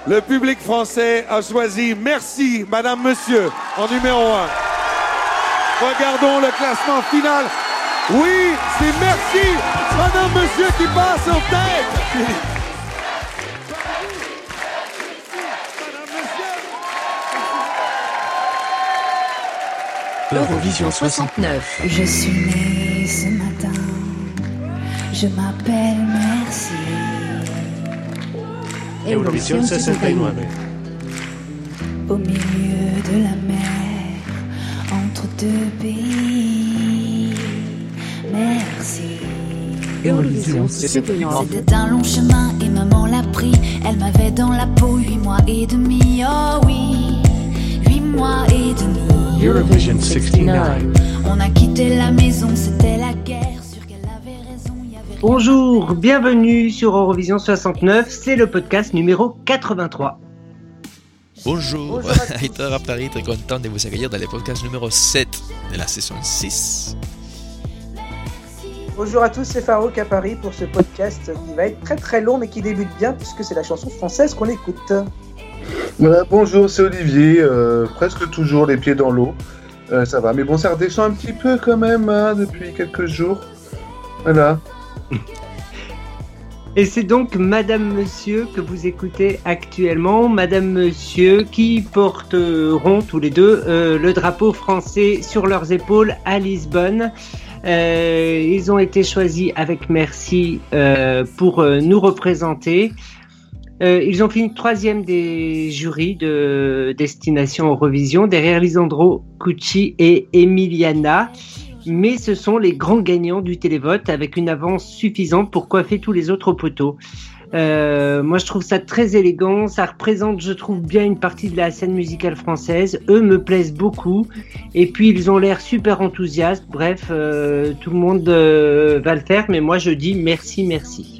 Le public français a choisi Merci, Madame, Monsieur, en numéro 1. Regardons le classement final. Oui, c'est Merci, Madame, Monsieur qui passe en tête. Eurovision 69. Je suis née ce matin, je m'appelle Merci. Eurovision 69. Au milieu de la mer, entre deux pays, merci. Eurovision 69. C'était un long chemin et maman l'a pris. Elle m'avait dans la peau 8 mois et demi, oh oui, 8 mois et demi. Eurovision 69. On a quitté la maison, c'était la guerre. Sur qu'elle avait raison, il y avait... Bonjour, bienvenue sur Eurovision 69, c'est le podcast numéro 83. Bonjour, Aitor à Paris, très content de vous accueillir dans le podcast numéro 7 de la saison 6. Bonjour à tous, c'est Farouk à Paris pour ce podcast qui va être très très long mais qui débute bien puisque c'est la chanson française qu'on écoute. Voilà, bonjour, c'est Olivier, presque toujours les pieds dans l'eau, ça va, mais bon, ça redescend un petit peu quand même depuis quelques jours, voilà. Et c'est donc Madame Monsieur que vous écoutez actuellement, Madame Monsieur qui porteront tous les deux le drapeau français sur leurs épaules à Lisbonne. Ils ont été choisis avec Merci pour nous représenter. Ils ont fini 3e des jurys de Destination Eurovision, derrière Lisandro Cucci et Emiliana. Mais ce sont les grands gagnants du télévote avec une avance suffisante pour coiffer tous les autres au poteau. Moi, je trouve ça très élégant. Ça représente, je trouve, bien une partie de la scène musicale française. Eux me plaisent beaucoup. Et puis, ils ont l'air super enthousiastes. Bref, tout le monde va le faire. Mais moi, je dis merci, merci.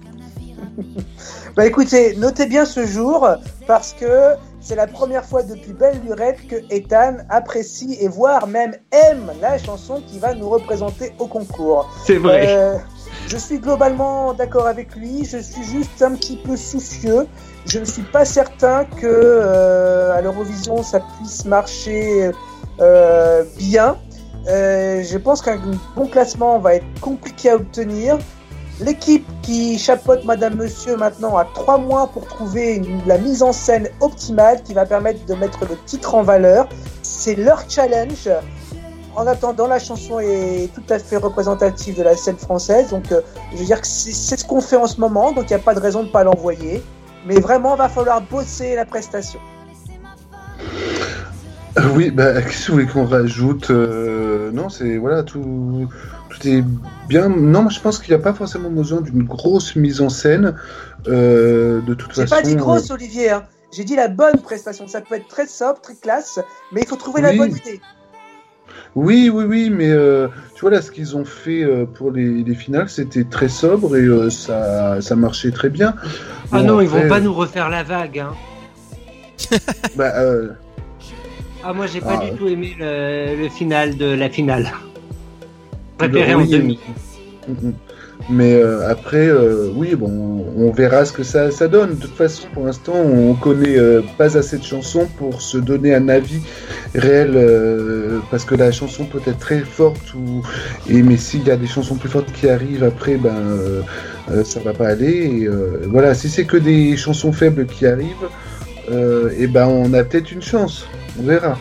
Bah écoutez, notez bien ce jour parce que c'est la première fois depuis belle lurette que Ethan apprécie et voire même aime la chanson qui va nous représenter au concours. C'est vrai. Je suis globalement d'accord avec lui, je suis juste un petit peu soucieux. Je ne suis pas certain que à l'Eurovision ça puisse marcher bien. Je pense qu'un bon classement va être compliqué à obtenir. L'équipe qui chapeaute Madame Monsieur maintenant a 3 mois pour trouver la mise en scène optimale qui va permettre de mettre le titre en valeur. C'est leur challenge. En attendant, la chanson est tout à fait représentative de la scène française. Donc, je veux dire que c'est ce qu'on fait en ce moment. Donc, il n'y a pas de raison de ne pas l'envoyer. Mais vraiment, il va falloir bosser la prestation. Oui, bah, qu'est-ce que vous voulez qu'on rajoute non, c'est, voilà, tout est bien. Non, je pense qu'il n'y a pas forcément besoin d'une grosse mise en scène. De toute façon. J'ai pas dit grosse, Olivier. Hein. J'ai dit la bonne prestation. Ça peut être très sobre, très classe, mais il faut trouver la bonne idée. Oui, mais tu vois là, ce qu'ils ont fait pour les finales, c'était très sobre et ça marchait très bien. Bon, ah non, après, ils vont pas nous refaire la vague. Hein. Bah. Ah, moi, j'ai pas du tout aimé le final de la finale. Préféré en demi. Mais après, oui, bon, on verra ce que ça donne. De toute façon, pour l'instant, on connaît pas assez de chansons pour se donner un avis réel, parce que la chanson peut être très forte, mais s'il y a des chansons plus fortes qui arrivent après, ça va pas aller. Et, voilà, si c'est que des chansons faibles qui arrivent, et on a peut-être une chance. On verra.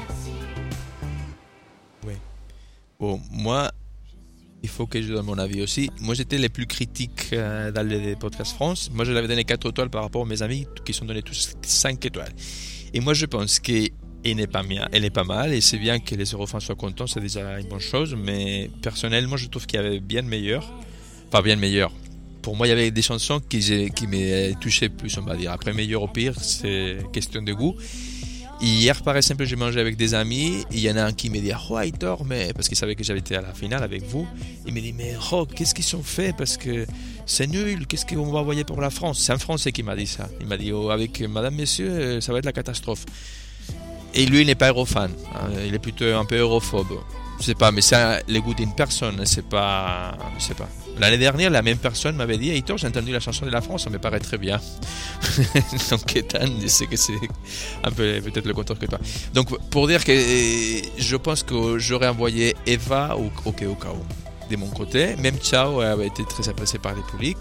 Oui. Bon, moi, il faut que je donne mon avis aussi. Moi, j'étais le plus critique dans les podcasts France. Moi, je l'avais donné 4 étoiles par rapport à mes amis qui sont donnés tous 5 étoiles. Et moi, je pense qu'elle n'est pas bien, elle est pas mal. Et c'est bien que les Eurofans soient contents, c'est déjà une bonne chose. Mais personnellement, je trouve qu'il y avait bien meilleur. Enfin, bien meilleur. Pour moi, il y avait des chansons qui me touchaient plus, on va dire. Après, meilleur ou pire, c'est question de goût. Hier, par exemple, j'ai mangé avec des amis. Il y en a un qui me dit « Oh, Aitor, mais... » parce qu'il savait que j'avais été à la finale avec vous. Il me dit « Mais oh, qu'est-ce qu'ils ont fait? Parce que c'est nul. Qu'est-ce qu'on va envoyer pour la France ?» C'est un Français qui m'a dit ça. Il m'a dit oh, « Avec Madame, Monsieur, ça va être la catastrophe. » Et lui, il n'est pas eurofan. Il est plutôt un peu europhobe. Je sais pas, mais c'est le goût d'une personne. C'est pas... Je sais pas. L'année dernière, la même personne m'avait dit: Heitor, j'ai entendu la chanson de la France, ça me paraît très bien. Donc, Ethan, je sais que c'est un peu peut-être le contraire que toi. Donc, pour dire que je pense que j'aurais envoyé Eva au Keokao de mon côté. Même Ciao avait été très apprécié par le public.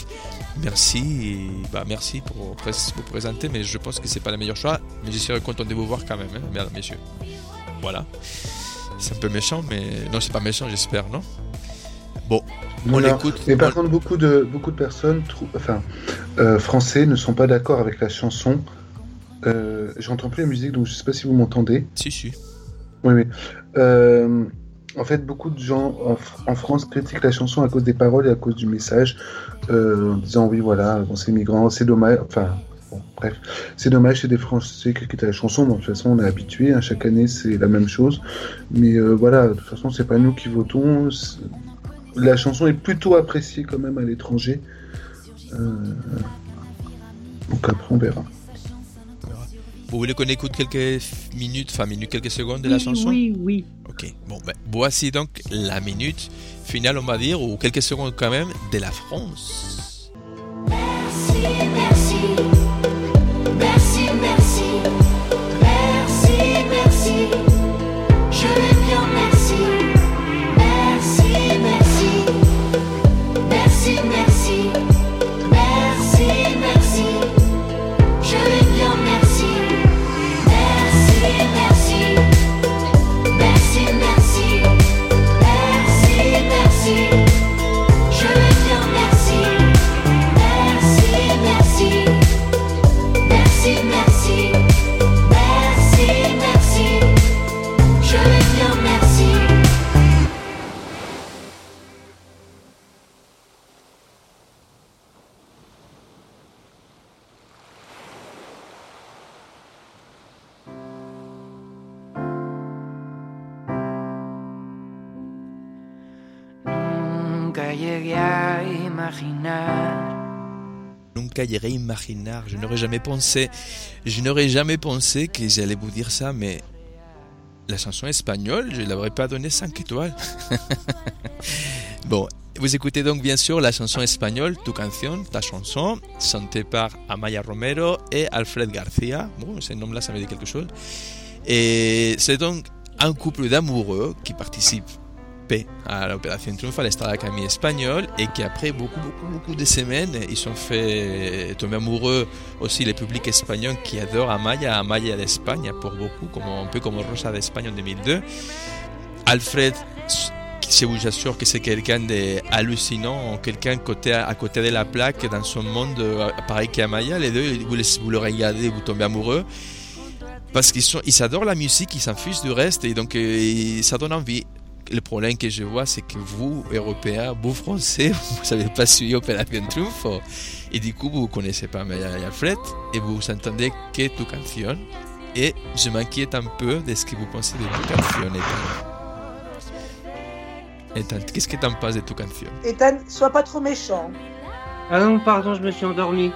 Merci pour vous présenter, mais je pense que c'est pas le meilleur choix. Mais je serais content de vous voir quand même, hein, mesdames, messieurs. Voilà. C'est un peu méchant, mais non, c'est pas méchant, j'espère, non? Bon, on l'écoute. Mais par contre, beaucoup de personnes, français, ne sont pas d'accord avec la chanson. J'entends plus la musique, donc je sais pas si vous m'entendez. Si. Oui. En fait, beaucoup de gens en France critiquent la chanson à cause des paroles et à cause du message, en disant oui, voilà, bon, c'est migrant, c'est dommage. Enfin, bon, bref, c'est dommage, c'est des Français qui critiquent la chanson. Bon, de toute façon, on est habitué. Hein, chaque année, c'est la même chose. Mais voilà, de toute façon, c'est pas nous qui votons. La chanson est plutôt appréciée quand même à l'étranger. Donc après, on verra. Vous voulez qu'on écoute quelques quelques secondes de la chanson? Oui. Ok, bon, voici donc la minute finale, on va dire, ou quelques secondes quand même, de la France. Merci, merci. Merci, merci. Merci, merci. Je vais bien, merci. Merci, merci. Merci, merci. Merci, merci. Je vais bien, merci. Merci, merci. Merci, merci. Merci, merci. Je vais bien, merci. Merci, merci. Merci, merci. Merci, merci. Je vais bien, merci. Nunca llegué a imaginar. Nunca llegué a imaginar. Je n'aurais jamais pensé que j'allais vous dire ça, mais la chanson espagnole, je ne l'aurais pas donné 5 étoiles. Bon, vous écoutez donc bien sûr la chanson espagnole, Tu canción, ta chanson, chantée par Amaya Romero et Alfred Garcia. Bon, ce nom-là, ça me dit quelque chose. Et c'est donc un couple d'amoureux qui participe à l'opération Triunfo, à l'Estrada Camille espagnole, et qui après beaucoup de semaines, ils sont fait tomber amoureux aussi les publics espagnols qui adorent Amaya d'Espagne pour beaucoup, un peu comme Rosa d'Espagne en 2002. Alfred, je vous assure que c'est quelqu'un d'hallucinant, quelqu'un à côté de la plaque dans son monde pareil qu'Amaya. Les deux, vous le regardez, vous tombez amoureux parce qu'ils adorent la musique, ils s'en fichent du reste, et donc ça donne envie. Le problème que je vois, c'est que vous, Européens, vous, Français, vous savez pas suivre Opération Triunfo. Et du coup, vous connaissez pas Alfred et vous entendez que Tu canción. Et je m'inquiète un peu de ce que vous pensez de Tu canción, Ethan. Qu'est-ce que tu en penses de Tu canción? Ethan, sois pas trop méchant. Ah non, pardon, je me suis endormi.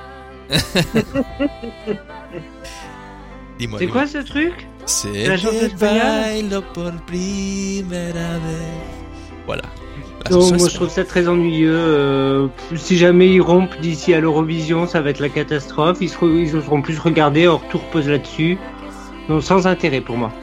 Dis-moi. C'est quoi ce truc? C'est la chanson espagnole. Voilà. Non, moi je trouve ça très ennuyeux. Si jamais ils rompent d'ici à l'Eurovision, ça va être la catastrophe. Ils seront plus regardés, hors tout repose là-dessus. Donc sans intérêt pour moi.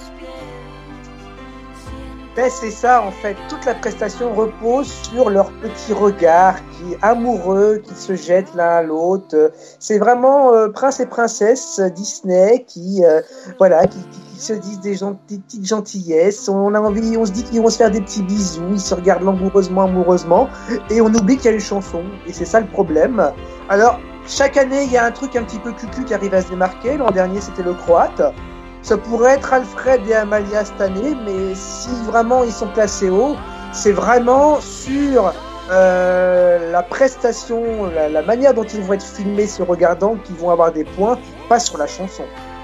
Ben, c'est ça en fait, toute la prestation repose sur leur petit regard qui amoureux, qui se jettent l'un à l'autre. C'est vraiment prince et princesse Disney qui se disent des petites gentillesses. On a envie, on se dit qu'ils vont se faire des petits bisous, ils se regardent amoureusement, et on oublie qu'il y a une chanson. Et c'est ça le problème. Alors chaque année il y a un truc un petit peu cucu qui arrive à se démarquer. L'an dernier c'était le croate. Ça pourrait être Alfred et Amalia cette année, mais si vraiment ils sont placés haut, c'est vraiment sur la prestation, la manière dont ils vont être filmés se regardant qu'ils vont avoir des points, pas sur la chanson.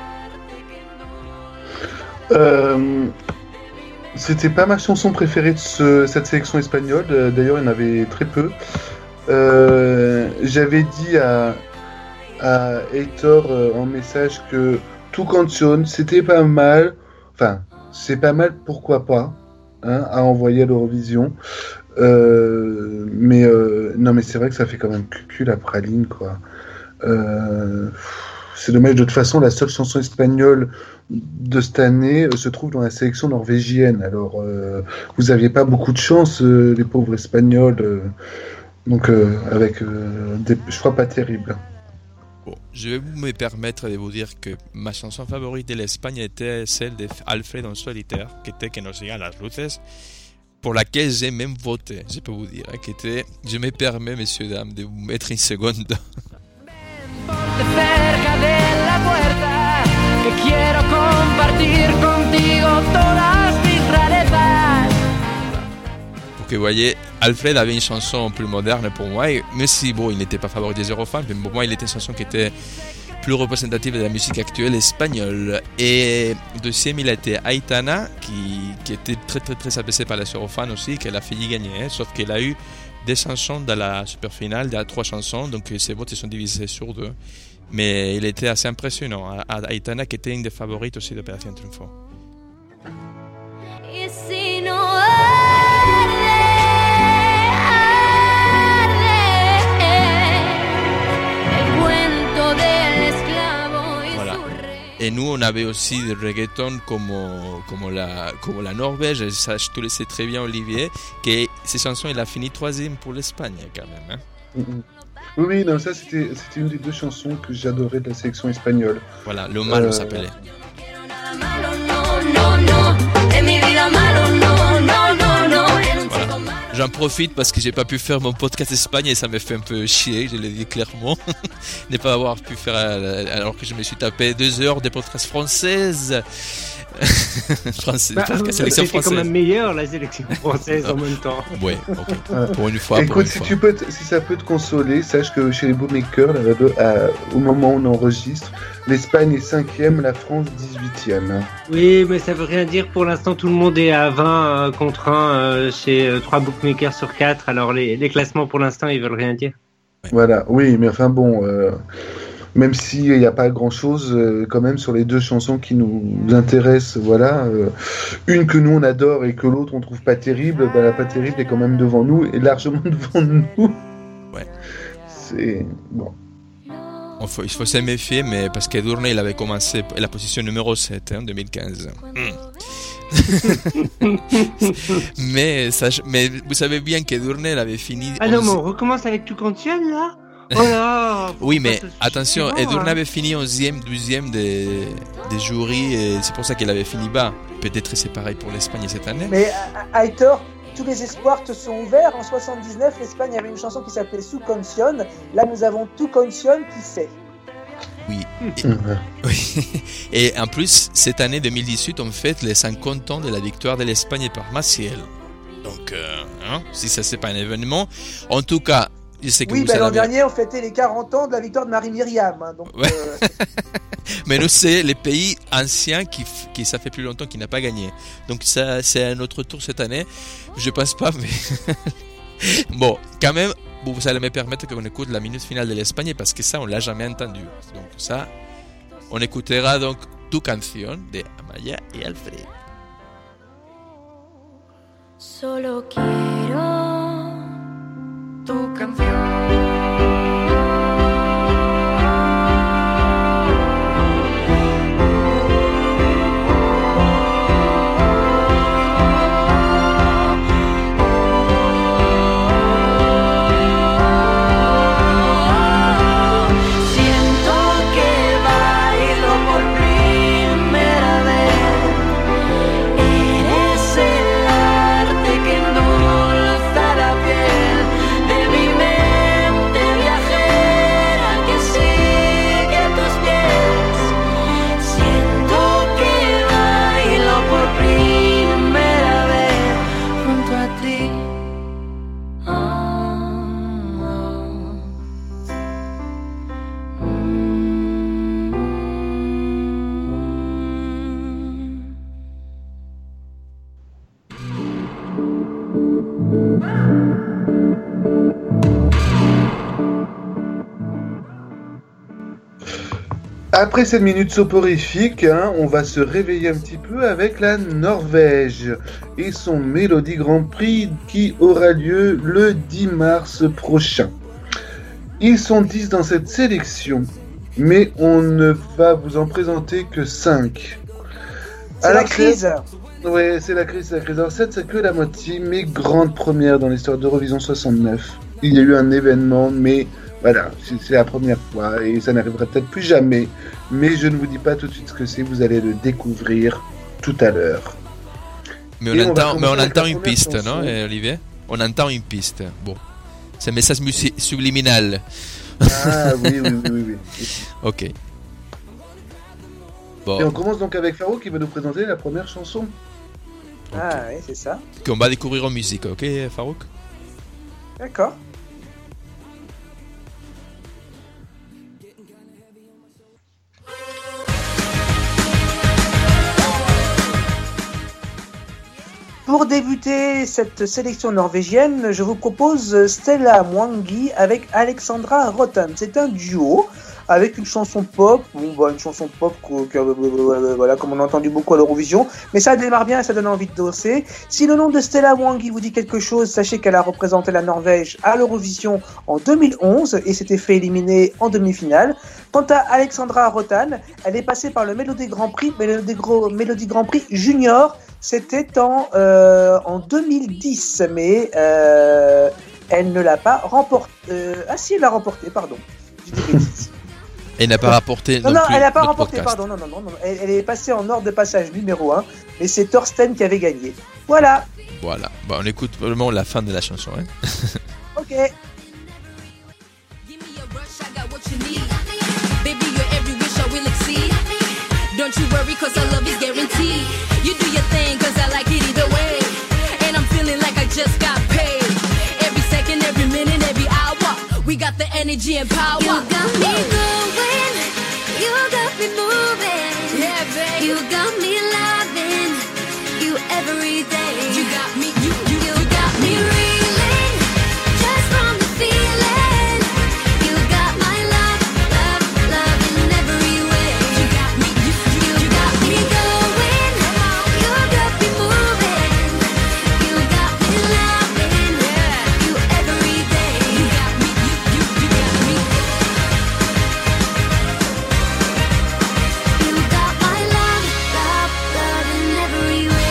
C'était pas ma chanson préférée de cette sélection espagnole, d'ailleurs il y en avait très peu. J'avais dit à Heitor en message que Tu canción, c'était pas mal. Enfin, c'est pas mal, pourquoi pas, hein, à envoyer à l'Eurovision. Non, mais c'est vrai que ça fait quand même cucu la praline, quoi. C'est dommage. De toute façon, la seule chanson espagnole de cette année se trouve dans la sélection norvégienne. Alors, vous aviez pas beaucoup de chance, les pauvres Espagnols. Donc, avec des choix pas terribles. Bon, je vais me permettre de vous dire que ma chanson favorite de l'Espagne était celle d'Alfred en solitaire, qui était Que nos sigan las luces, pour laquelle j'ai même voté, je peux vous dire, qui était, je me permets, messieurs, dames, de vous mettre une seconde. Cerca de la puerta, que quiero compartir contigo todas mis rarezas. Pour que vous voyez, Alfred avait une chanson plus moderne pour moi, et même si bon, il n'était pas favori des Eurofans, mais pour moi, il était une chanson qui était plus représentative de la musique actuelle espagnole. Et deuxième, il a été Aitana, qui était très très très abaissée par les Eurofans aussi, qu'elle a failli gagner, hein, sauf qu'elle a eu des chansons dans la super finale, il y a 3 chansons, donc ses votes sont divisés sur 2. Mais il était assez impressionnant. Aitana, qui était une des favorites aussi d'Opération Triunfo. Y si no arde, el cuento del esclavo y Voilà. su rey. Et nous, on avait aussi des reggaeton comme la Norvège, et ça, je te le sais très bien, Olivier, que ces chansons, il a fini 3e pour l'Espagne, quand même. Hein. Oui, non, ça c'était une des 2 chansons que j'adorais de la sélection espagnole. Voilà, Le Malo s'appelait. Voilà. J'en profite parce que j'ai pas pu faire mon podcast Espagne et ça me fait un peu chier, je le dis clairement, ne pas avoir pu faire alors que je me suis tapé 2 heures de podcast française. C'était quand même meilleur la sélection française en même temps. Ouais, ok. Pour une fois. Écoute, si ça peut te consoler, sache que chez les bookmakers, au moment où on enregistre, l'Espagne est 5e, la France 18e. Oui, mais ça veut rien dire. Pour l'instant, tout le monde est à 20 contre 1 chez 3 bookmakers sur 4. Alors les classements, pour l'instant, ils veulent rien dire. Ouais. Voilà, oui, mais enfin bon, même s'il n'y a pas grand-chose quand même sur les 2 chansons qui nous intéressent, voilà. Une que nous on adore et que l'autre on trouve pas terrible, la pas terrible est quand même devant nous, et largement devant nous. Ouais. C'est... bon. Il faut se méfier, mais parce qu'Edurne, il avait commencé la position numéro 7 en 2015. mais vous savez bien qu'Edurne, il avait fini... Ah non, mais on recommence avec Tout Cantionne, là. Oh là, oui, mais attention, Edurne hein. avait fini 11e, 12e des jurys, et c'est pour ça qu'il avait fini bas. Peut-être c'est pareil pour l'Espagne cette année. Mais Aitor, tous les espoirs te sont ouverts. En 79, l'Espagne avait une chanson qui s'appelait Su Canción. Là, nous avons Tu Canción qui fait. Oui. Oui. Et en plus, cette année 2018, on fête les 50 ans de la victoire de l'Espagne par Maciel. Donc, si ça c'est pas un événement, en tout cas, je sais que oui, vous l'an avez... dernier, on fêtait les 40 ans de la victoire de Marie-Myriam. Hein, donc, ouais. Mais nous, c'est les pays anciens qui ça fait plus longtemps qu'ils n'ont pas gagné. Donc ça, c'est un autre tour cette année. Je pense pas, mais bon, quand même, vous allez me permettre qu'on écoute la minute finale de l'Espagne parce que ça, on l'a jamais entendu. Donc ça, on écoutera donc Tu Canción de Amaya et Alfred. Solo quiero Tu canción. Eres el arte que endulza la piel de mi mente. Après cette minute soporifique, on va se réveiller un petit peu avec la Norvège et son Mélodie Grand Prix qui aura lieu le 10 mars prochain. Ils sont 10 dans cette sélection, mais on ne va vous en présenter que 5. C'est la crise. Ouais, c'est la crise. Alors 7, c'est que la moitié, mais grande première dans l'histoire d'Eurovision 69. Il y a eu un événement, mais voilà, c'est la première fois et ça n'arrivera peut-être plus jamais. Mais je ne vous dis pas tout de suite ce que c'est, vous allez le découvrir tout à l'heure. Mais on entend une piste, non, Olivier? On entend une piste. Bon, c'est un message subliminal. Ah oui. Ok. Bon. Et on commence donc avec Farouk qui va nous présenter la première chanson. Ah oui, c'est ça. Qu'on va découvrir en musique, ok, Farouk? D'accord. Pour débuter cette sélection norvégienne, je vous propose Stella Mwangi avec Alexandra Rotan. C'est un duo avec une chanson pop, une chanson pop voilà, comme on a entendu beaucoup à l'Eurovision, mais ça démarre bien et ça donne envie de danser. Si le nom de Stella Mwangi vous dit quelque chose, sachez qu'elle a représenté la Norvège à l'Eurovision en 2011 et s'était fait éliminer en demi-finale. Quant à Alexandra Rotan, elle est passée par le Mélodie Grand Prix, Mélodie Grand Prix Junior. C'était en 2010, mais elle ne l'a pas remporté. Ah si, elle l'a remporté, pardon. Je dis des bêtises. Elle n'a pas rapporté. Non, elle n'a pas remporté, pardon. Non. Elle est passée en ordre de passage numéro 1, mais c'est Thorsten qui avait gagné. Voilà. Voilà. Bon, on écoute vraiment la fin de la chanson. Hein. Ok. Don't you worry, cause our love is guaranteed. You do your thing, cause I like it either way. And I'm feeling like I just got paid. Every second, every minute, every hour. We got the energy and power. You got me going, you got me moving. Yeah, babe. You got me loving you every day. You got me, you got me reeling just from the feeling. You got my love in every way. You got me, you got me going, you got me moving. You got me loving you every day. You got me, you got me. You got my love in every way.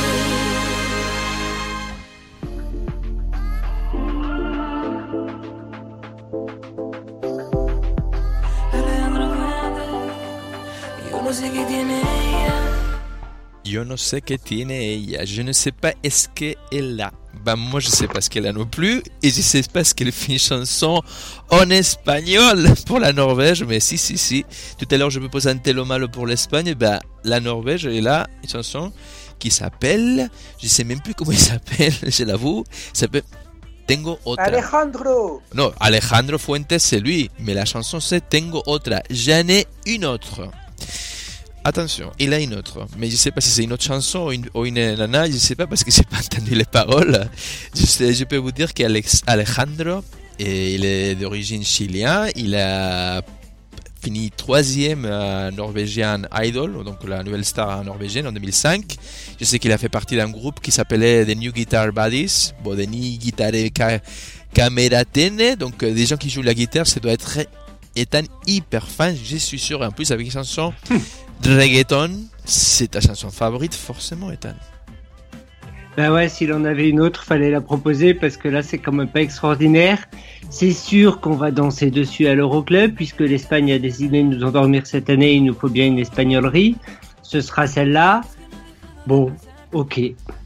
Yo no sé qué tiene ella. Je ne sais pas est-ce qu'elle a. Ben moi je sais pas ce qu'elle a non plus. Et je sais pas ce qu'elle fait une chanson en espagnol pour la Norvège. Mais si. Tout à l'heure je me présentais le mal pour l'Espagne. Ben la Norvège elle a une chanson qui s'appelle. Je sais même plus comment il s'appelle. Je l'avoue. Ça s'appelle Tengo otra. Alejandro. Non, Alejandro Fuentes c'est lui. Mais la chanson c'est Tengo otra. J'en ai une autre. Attention, il a une autre, mais je sais pas si c'est une autre chanson ou une nana, je sais pas parce que j'ai pas entendu les paroles. Je peux vous dire qu'Alejandro, il est d'origine chilienne, il a fini 3e à Norwegian Idol, donc la nouvelle star norvégienne en 2005. Je sais qu'il a fait partie d'un groupe qui s'appelait The New Guitar Buddies, Bodeni Guitare Kameraten, donc des gens qui jouent la guitare, ça doit être Ethan hyper fan, je suis sûr, et en plus avec une chanson reggaeton, c'est ta chanson favorite forcément, Ethan. Bah ouais, s'il en avait une autre, fallait la proposer parce que là c'est quand même pas extraordinaire. C'est sûr qu'on va danser dessus à l'Euroclub puisque l'Espagne a décidé de nous endormir cette année, il nous faut bien une espagnolerie. Ce sera celle-là. Bon, ok.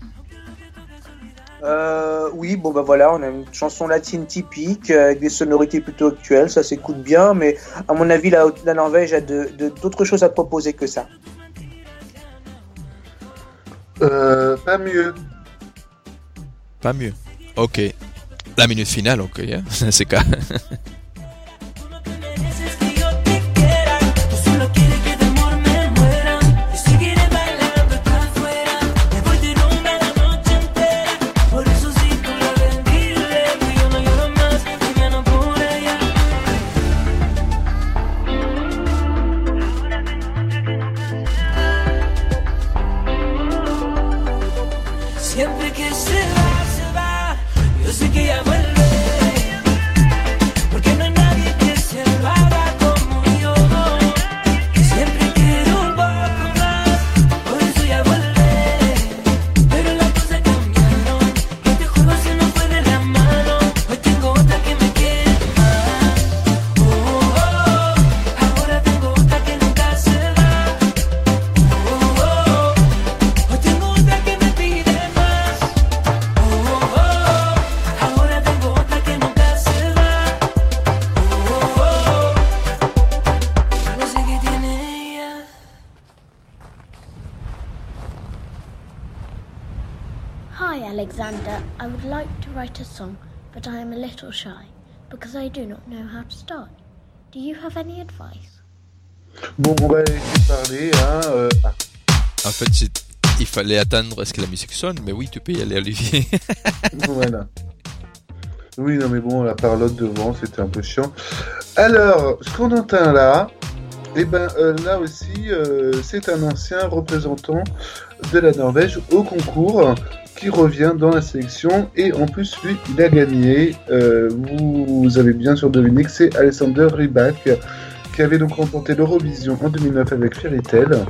Oui, bon bah voilà, on a une chanson latine typique avec des sonorités plutôt actuelles, ça s'écoute bien, mais à mon avis la Norvège a d'autres choses à proposer que ça. Pas mieux. Pas mieux. Ok. La minute finale, ok. Hein c'est quoi. Hi, Alexander. I would like to write a song, but I am a little shy because I do not know how to start. Do you have any advice? Bon, on va laisser parler. En fait, il fallait attendre à ce que la musique sonne, mais oui, tu peux y aller, Olivier. Voilà. Oui, non, mais bon, la parlotte devant, c'était un peu chiant. Alors, ce qu'on entend là, là aussi, c'est un ancien représentant de la Norvège au concours qui revient dans la sélection et en plus, lui, il a gagné. Vous avez bien sûr deviné que c'est Alexander Rybak qui avait donc remporté l'Eurovision en 2009 avec Fairy Tail.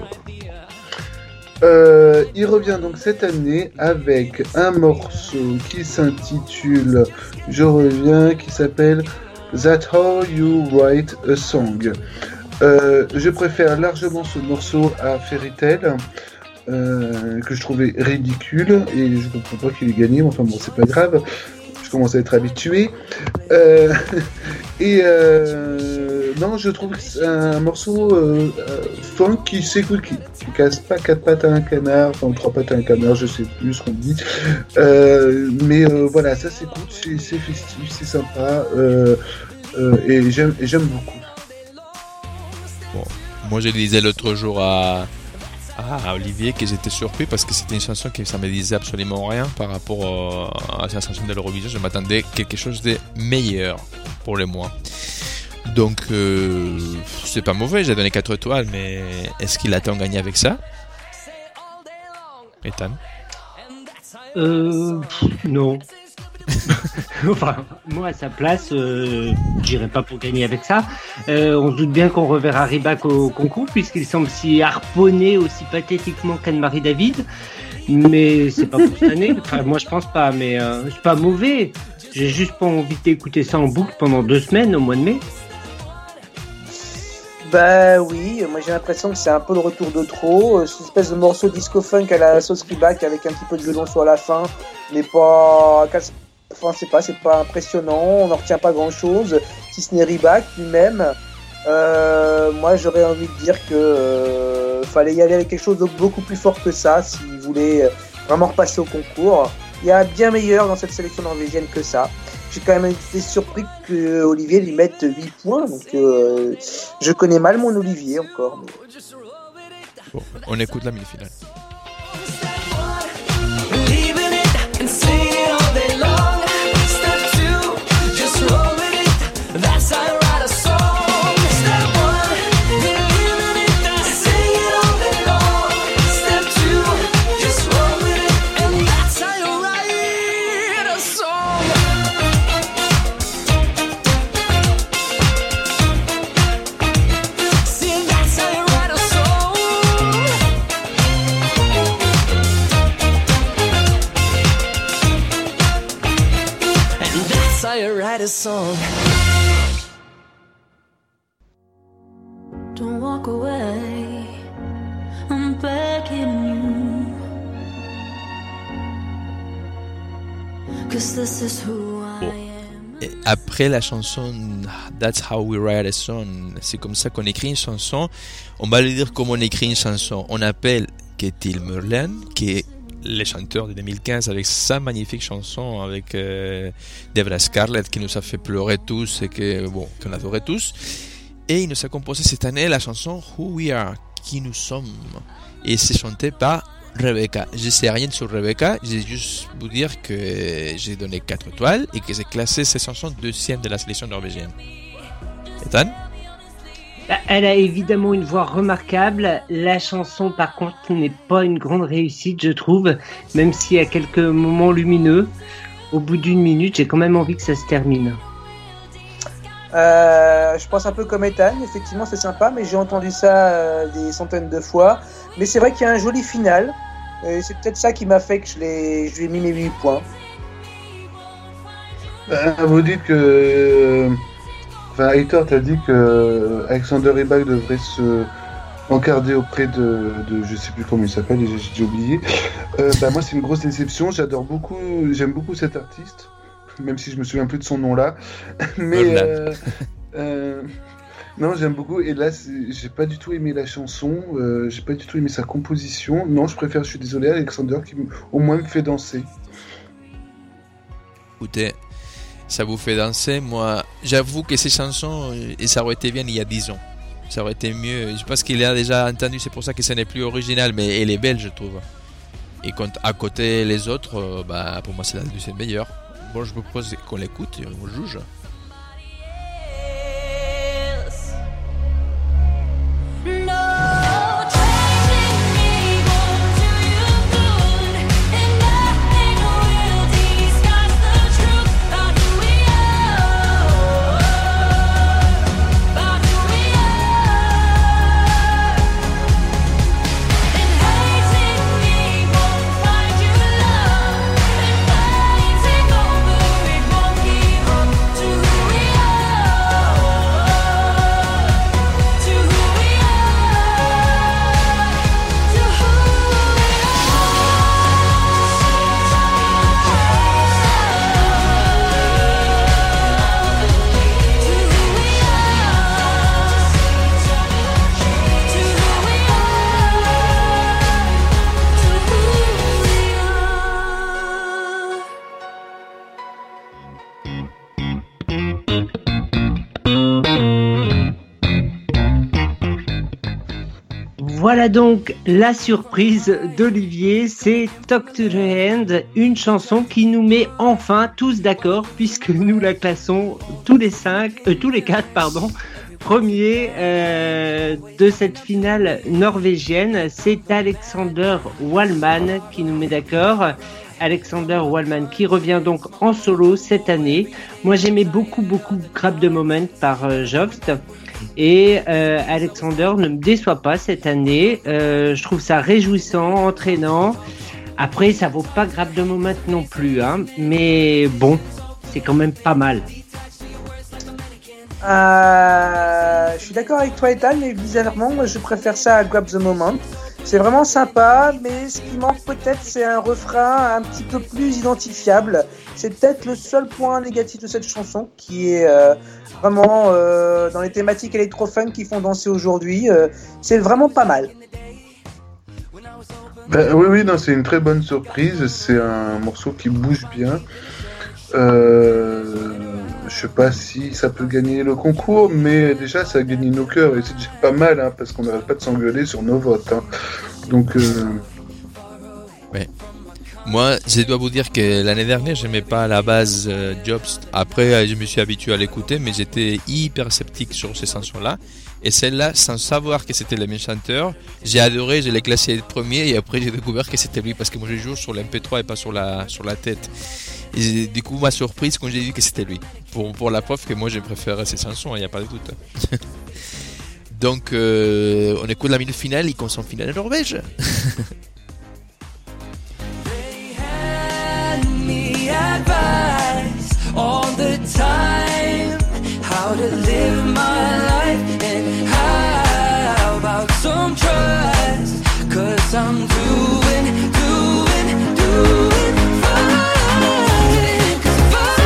Il revient donc cette année avec un morceau qui s'intitule Je reviens, qui s'appelle That's How You Write a Song. Je préfère largement ce morceau à Fairy Tail, que je trouvais ridicule, et je comprends pas qu'il ait gagné, mais enfin bon, c'est pas grave, je commence à être habitué. Non, je trouve que c'est un morceau funk qui s'écoute, qui casse pas 4 pattes à un canard, enfin 3 pattes à un canard, je sais plus ce qu'on dit. Mais voilà, ça s'écoute, c'est festif, c'est sympa, et j'aime beaucoup. Bon, moi je disais l'autre jour à Olivier que j'étais surpris parce que c'était une chanson qui ça me disait absolument rien par rapport à la chanson de l'Eurovision. Je m'attendais à quelque chose de meilleur pour le moins. Donc c'est pas mauvais, j'ai donné 4 étoiles, mais est-ce qu'il attend gagner avec ça? Ethan? Non. Enfin, moi à sa place, j'irai pas pour gagner avec ça. On se doute bien qu'on reverra Rybak au concours puisqu'il semble s'y harponner aussi pathétiquement qu'Anne-Marie David. Mais c'est pas pour cette année. Enfin, moi je pense pas, mais c'est pas mauvais. J'ai juste pas envie d'écouter ça en boucle pendant 2 semaines au mois de mai. Bah oui, moi j'ai l'impression que c'est un peu le retour de trop. Cette espèce de morceau disco-funk à la sauce Rybak avec un petit peu de violon sur la fin, mais pas... Enfin, c'est pas impressionnant, on n'en retient pas grand-chose, si ce n'est Rybak lui-même. Moi j'aurais envie de dire que fallait y aller avec quelque chose de beaucoup plus fort que ça, s'il voulait vraiment repasser au concours. Il y a bien meilleur dans cette sélection norvégienne que ça. J'ai quand même été surpris que Olivier lui mette 8 points, donc je connais mal mon Olivier encore. Mais... Bon, on écoute la mini-finale. Write a song. Don't walk away. I'm begging you. 'Cause this is who I am. Et après la chanson That's How We Write a Song, c'est comme ça qu'on écrit une chanson. On va lui dire comment on écrit une chanson. On appelle Ketil Mørland, qui est le chanteur de 2015 avec sa magnifique chanson avec Devra Scarlett qui nous a fait pleurer tous et qu'on adorait tous, et il nous a composé cette année la chanson Who We Are, qui nous sommes, et c'est chanté par Rebecca. Je sais rien sur Rebecca, j'ai juste vous dire que j'ai donné 4 étoiles et que j'ai classé cette chanson 2e de la sélection norvégienne. Ethan? Elle a évidemment une voix remarquable. La chanson, par contre, n'est pas une grande réussite, je trouve, même s'il y a quelques moments lumineux. Au bout d'1 minute, j'ai quand même envie que ça se termine. Je pense un peu comme Ethan, effectivement c'est sympa, mais j'ai entendu ça des centaines de fois. Mais c'est vrai qu'il y a un joli final, et c'est peut-être ça qui m'a fait que je lui ai mis mes 8 points. Vous dites que... Enfin, Hector t'a dit que Alexander Rybak devrait se encarder auprès de je sais plus comment il s'appelle, j'ai oublié. Moi c'est une grosse déception, j'aime beaucoup cet artiste, même si je me souviens plus de son nom là. Mais non, j'aime beaucoup, et là j'ai pas du tout aimé la chanson, j'ai pas du tout aimé sa composition. Non, je suis désolé, Alexander qui au moins me fait danser. écoutez, ça vous fait danser. Moi, j'avoue que ces chansons, et ça aurait été bien il y a 10 ans. Ça aurait été mieux. Je pense qu'il a déjà entendu, c'est pour ça que ce n'est plus original, mais elle est belle, je trouve. Et quand à côté les autres, pour moi c'est la deuxième meilleure. Bon, je vous propose qu'on l'écoute et on juge. Voilà donc la surprise d'Olivier, c'est Talk to the Hand, une chanson qui nous met enfin tous d'accord puisque nous la classons tous les quatre premiers de cette finale norvégienne. C'est Alexander Wallman qui nous met d'accord. Alexander Wallman qui revient donc en solo cette année. Moi j'aimais beaucoup Grab the Moment par Jobst. Et Alexander ne me déçoit pas cette année. Je trouve ça réjouissant, entraînant. Après, ça vaut pas Grab the Moment non plus, hein. Mais bon, c'est quand même pas mal. Je suis d'accord avec toi, Ethan, mais bizarrement, moi, je préfère ça à Grab the Moment. C'est vraiment sympa, mais ce qui manque peut-être, c'est un refrain un petit peu plus identifiable. C'est peut-être le seul point négatif de cette chanson, qui est vraiment dans les thématiques électro-funk qui font danser aujourd'hui. C'est vraiment pas mal. Oui, non, c'est une très bonne surprise. C'est un morceau qui bouge bien. Je sais pas si ça peut gagner le concours, mais déjà ça a gagné nos cœurs et c'est déjà pas mal, hein, parce qu'on n'arrête pas de s'engueuler sur nos votes. Hein. Donc. Ouais. Moi, je dois vous dire que l'année dernière, j'aimais pas à la base Jobst. Après, je me suis habitué à l'écouter, mais j'étais hyper sceptique sur ces chansons-là. Et celle-là, sans savoir que c'était le même chanteur, j'ai adoré, je l'ai classé premier et après j'ai découvert que c'était lui parce que moi je joue sur l'MP3 et pas sur la tête. Et du coup, ma surprise quand j'ai vu que c'était lui. Pour la preuve que moi je préfère ces chansons, il n'y a pas de doute. Donc, on écoute la minute finale et qu'on s'en finale en Norvège. All the time, how to live my life, and how about some trust, 'cause I'm doing fine, 'cause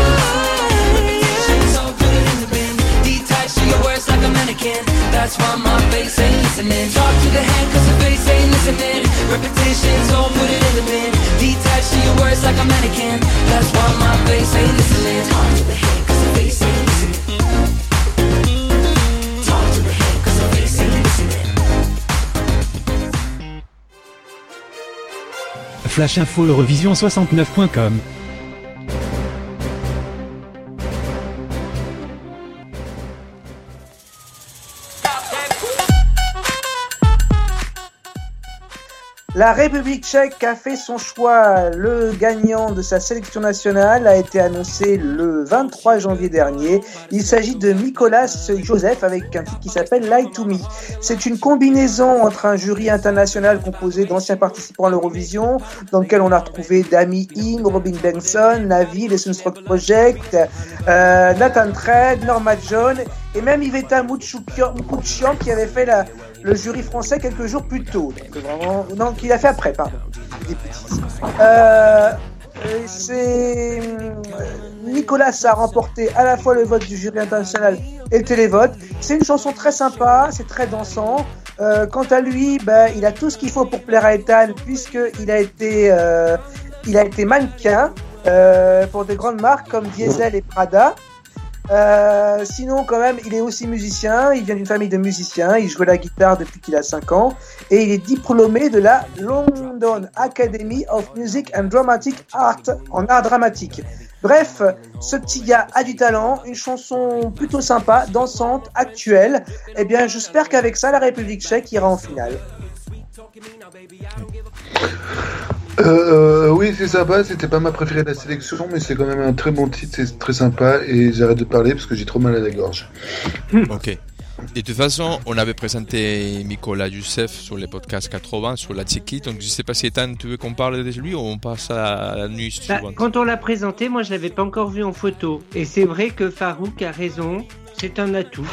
fine, so put it in the bin, detached to your words like a mannequin, that's why my face ain't listening, talk to the hand 'cause the face ain't listening, repetition, so put it in the bin, detached to your words like a mannequin, that's why my face ain't listening, talk to the hand 'cause the face ain't listening, talk to the hand 'cause the face ain't listening. Flash Info Eurovision69.com. La République tchèque a fait son choix. Le gagnant de sa sélection nationale a été annoncé le 23 janvier dernier. Il s'agit de Mikolas Joseph avec un titre qui s'appelle Lie to Me. C'est une combinaison entre un jury international composé d'anciens participants à l'Eurovision, dans lequel on a retrouvé Dami Im, Robin Benson, Navi, les Sunstroke Project, Nathan Tredd, Norma John et même Iveta Mouchoukian qui avait fait le jury français quelques jours plus tôt. Donc, vraiment, non, qu'il a fait après, pardon. Des bêtises. Nicolas a remporté à la fois le vote du jury international et le télévote. C'est une chanson très sympa, c'est très dansant. Quant à lui, il a tout ce qu'il faut pour plaire à Ethan puisqu'il a été mannequin. pour des grandes marques comme Diesel et Prada. Sinon, quand même, il est aussi musicien. Il vient d'une famille de musiciens. Il joue la guitare depuis qu'il a 5 ans. Et il est diplômé de la London Academy of Music and Dramatic Art en art dramatique. Bref, ce petit gars a du talent, une chanson plutôt sympa, dansante, actuelle. Eh bien, j'espère qu'avec ça, la République tchèque ira en finale. Oui, c'est sympa, c'était pas ma préférée de la sélection, mais c'est quand même un très bon titre, c'est très sympa, et j'arrête de parler parce que j'ai trop mal à la gorge. Ok. De toute façon, on avait présenté Mikola Youssef sur les podcasts 80, sur la Tchéquie, donc je sais pas si Ethan, tu veux qu'on parle de lui ou on passe à la nuit suivante. Quand on l'a présenté, moi je l'avais pas encore vu en photo, et c'est vrai que Farouk a raison, c'est un atout.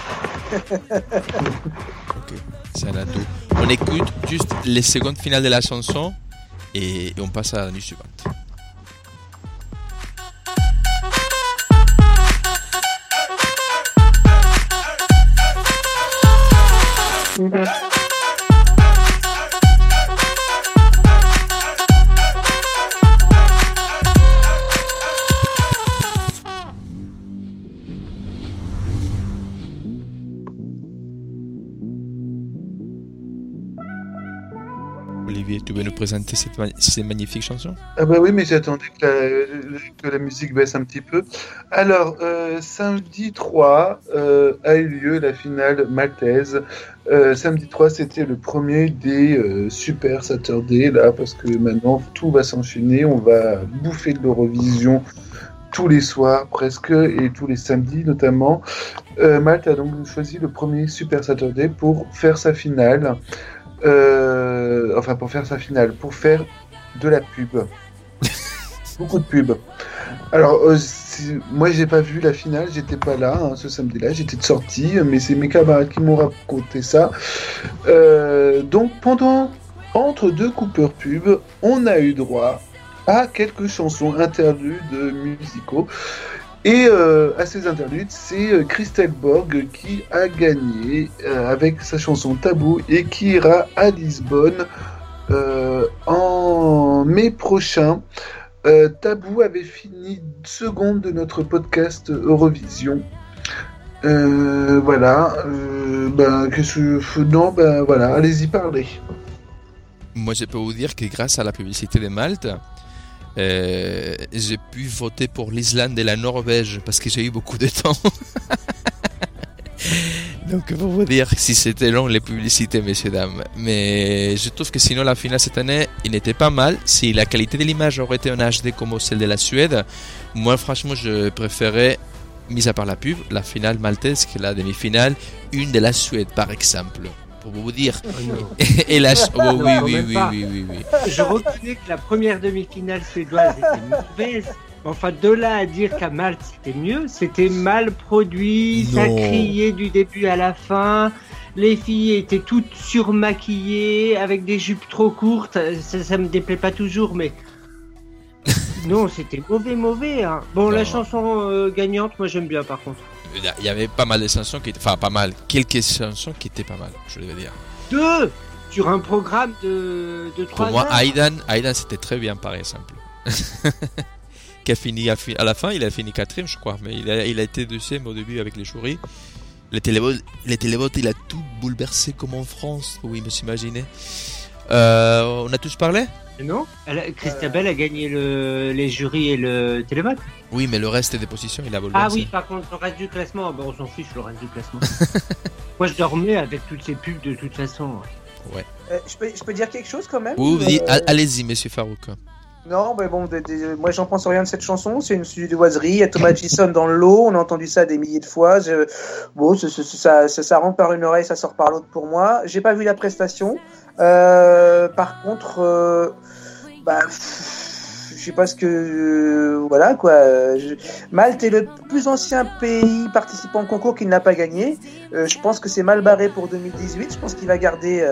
Ok, c'est un atout. On écoute juste les secondes finales de la chanson et on passe à la nuit suivante. Olivier, tu veux nous présenter ces magnifiques chansons? Ah bah oui, mais j'attendais que la musique baisse un petit peu. Alors, samedi 3 a eu lieu la finale maltaise. Samedi 3, c'était le premier des Super Saturday, là, parce que maintenant, tout va s'enchaîner. On va bouffer de l'Eurovision tous les soirs, presque, et tous les samedis, notamment. Malte a donc choisi le premier Super Saturday pour faire sa finale. Pour faire de la pub. Beaucoup de pub. Alors, moi, j'ai pas vu la finale, j'étais pas là ce samedi-là, j'étais de sortie, mais c'est mes camarades qui m'ont raconté ça. Donc, entre deux coupeurs pub, on a eu droit à quelques chansons interludes musicaux. Et à ces interludes, c'est Christelle Borg qui a gagné avec sa chanson Tabou et qui ira à Lisbonne en mai prochain. Tabou avait fini seconde de notre podcast Eurovision. Voilà. Voilà, allez-y parler. Moi, je peux vous dire que grâce à la publicité de Malte, j'ai pu voter pour l'Islande et la Norvège parce que j'ai eu beaucoup de temps. Donc pour vous dire si c'était long les publicités, messieurs dames. Mais je trouve que sinon la finale cette année il n'était pas mal. Si la qualité de l'image aurait été en HD comme celle de la Suède, moi franchement je préférais, mis à part la pub, la finale maltaise que la demi-finale, une de la Suède par exemple. Pour vous dire. Et là, oui. Je reconnais que la première demi-finale suédoise était mauvaise. Enfin, de là à dire qu'à Malte c'était mieux, c'était mal produit, ça criait du début à la fin. Les filles étaient toutes surmaquillées avec des jupes trop courtes. Ça me déplaît pas toujours, mais non, c'était mauvais. Hein. Bon, la chanson gagnante, moi j'aime bien par contre. Il y avait pas mal de chansons qui étaient... Enfin, pas mal. Quelques chansons qui étaient pas mal, je devais dire. 2 sur un programme de 3 Pour moi, heures. Aidan c'était très bien, par exemple. Qui a fini à la fin, il a fini 4ème, je crois. Mais il a été 2ème au début avec les jurys. Les télévotes, il a tout bouleversé comme en France. Oui, me s'imaginez. On a tous parlé? Non, Christabel a gagné les jurys et le télévote. Oui, mais le reste des positions, il a bouleversé. Ah oui, par contre, le reste du classement, on s'en fiche, le reste du classement. Moi, je dormais avec toutes ces pubs de toute façon. Ouais. Je peux dire quelque chose quand même? Allez-y, monsieur Farouk. Non, mais bon, moi j'en pense rien de cette chanson, c'est une suédoiserie, il y a Thomas Gison dans le lot, on a entendu ça des milliers de fois, ça rentre par une oreille, ça sort par l'autre pour moi. J'ai pas vu la prestation, par contre, je sais pas ce que... voilà quoi. Malte est le plus ancien pays participant au concours qui ne l'a pas gagné. Je pense que c'est mal barré pour 2018. Je pense qu'il va garder,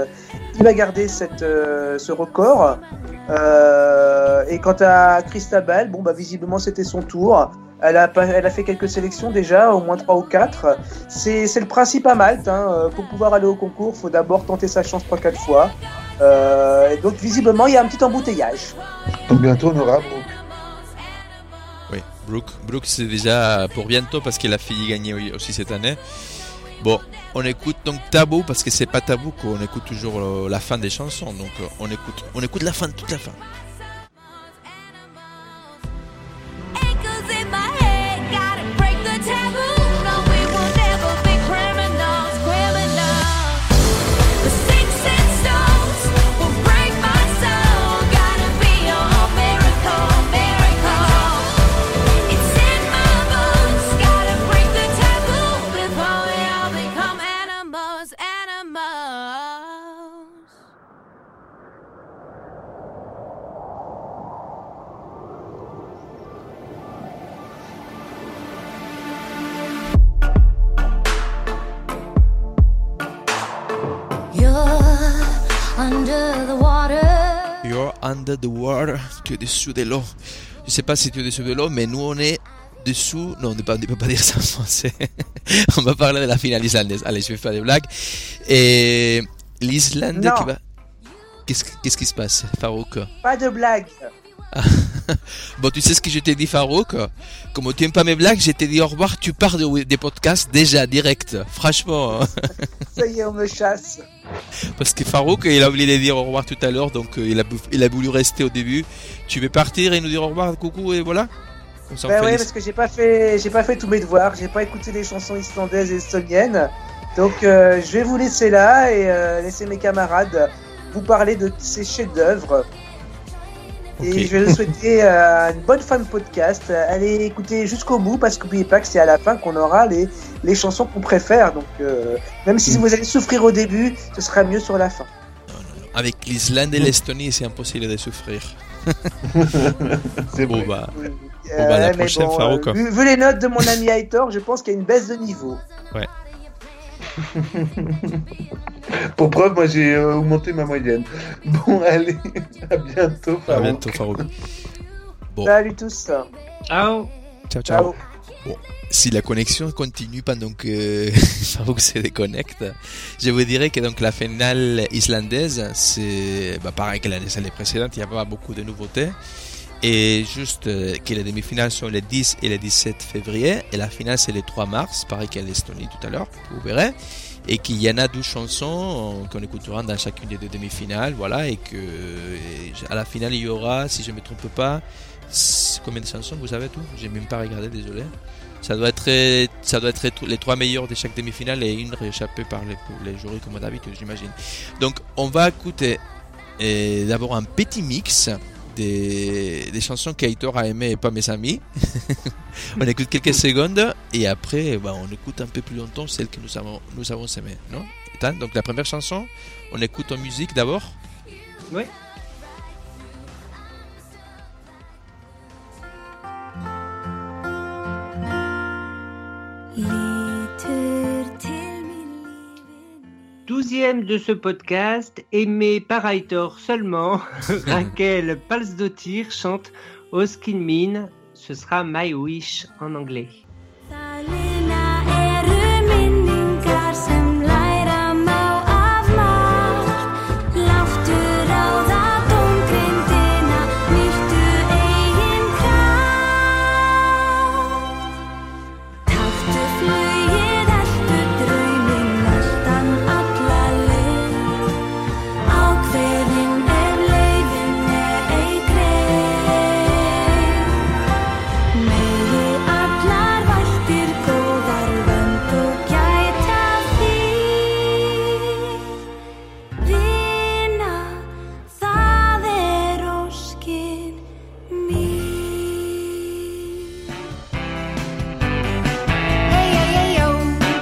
ce record. Et quant à Christabel, visiblement c'était son tour. Elle a fait quelques sélections déjà, au moins 3 ou 4. C'est le principe à Malte. Pour pouvoir aller au concours, il faut d'abord tenter sa chance 3-4 fois. Et donc visiblement il y a un petit embouteillage. Donc bientôt on aura Brooke. Brooke, c'est déjà pour bientôt parce qu'il a failli gagner aussi cette année. Bon, on écoute donc Tabou parce que c'est pas tabou qu'on écoute toujours la fin des chansons. Donc on écoute la fin, toute la fin. Echoes in my head, gotta break the taboo. No, we will never be criminals, criminals. The sticks and stones will break my soul. Gotta be a miracle, miracle. It's in my bones, gotta break the taboo before we all become animals, animals. You're under the water. You're under the water, tu es dessous de l'eau. Je sais pas si tu es dessous de l'eau, mais nous on est dessous. Non, on ne peut pas dire ça en français. On va parler de la finale islandaise. Allez, je vais faire des blagues. Et l'Islande Non. qui va. Qu'est-ce qui se passe, Farouk? Pas de blague. Bon, tu sais ce que je t'ai dit, Farouk? Comme tu aimes pas mes blagues, je t'ai dit au revoir. Tu pars des podcasts déjà, direct. Franchement. Ça y est, on me chasse. Parce que Farouk, il a oublié de dire au revoir tout à l'heure, donc il a voulu rester au début. Tu veux partir et nous dire au revoir, coucou, et voilà. On s'en Ben fait ouais, les- parce que j'ai pas fait tous mes devoirs, j'ai pas écouté les chansons islandaises et estoniennes. Donc je vais vous laisser là et laisser mes camarades vous parler de ces chefs-d'œuvre. Et Ok. je vais vous souhaiter une bonne fin de podcast. Allez écouter jusqu'au bout parce qu'oubliez pas que c'est à la fin qu'on aura les chansons qu'on préfère. Donc même si vous allez souffrir au début, ce sera mieux sur la fin. Avec l'Islande et l'Estonie, c'est impossible de souffrir. C'est Bon, vrai. bah, Bon, bah, la mais prochaine, Farouk. vu les notes de mon ami Aitor, je pense qu'il y a une baisse de niveau. Pour preuve, moi j'ai augmenté ma moyenne. Bon, allez, à bientôt. à Farouk. bientôt, Farouk. Bon. Salut tous. Ciao. Ciao, ciao. Ciao. Si la connexion continue pendant que Farouk se déconnecte, je vous dirais que donc la finale islandaise, c'est pareil que l'année précédente, il n'y a pas beaucoup de nouveautés. Et juste que les demi-finales sont les 10 et les 17 février, et la finale c'est le 3 mars, pareil qu'à l'Estonie tout à l'heure, vous verrez. Et qu'il y en a 12 chansons qu'on écoutera dans chacune des deux demi-finales, voilà, et que à la finale il y aura, si je ne me trompe pas, combien de chansons, vous savez tout? J'ai même pas regardé, désolé. Ça doit être les 3 meilleurs de chaque demi-finale et une rééchappée par les jurys comme d'habitude, j'imagine. Donc on va écouter d'abord un petit mix des chansons qu'Aitor a aimé et pas mes amis. On écoute quelques secondes et après on écoute un peu plus longtemps celles que nous avons aimées, non? Ethan, donc la première chanson, on écoute en musique d'abord. Oui. Lítur til mín lífið. 12e de ce podcast, aimé par Aitor seulement, Raquel Palsdottir chante Oskin Min, ce sera My Wish en anglais. Þalina eru minningar sem læra má af margt. Láttu ráða dómgrindina, nýttu eigin kraft. Taktu flugið, eltu drauminn, eltan alla leið. Ákveðin ef leiðin ei greið. Megi allar vættir góðar vernd og gæta þín. Vina, það óskin mín. Hey, hey, hey, yo.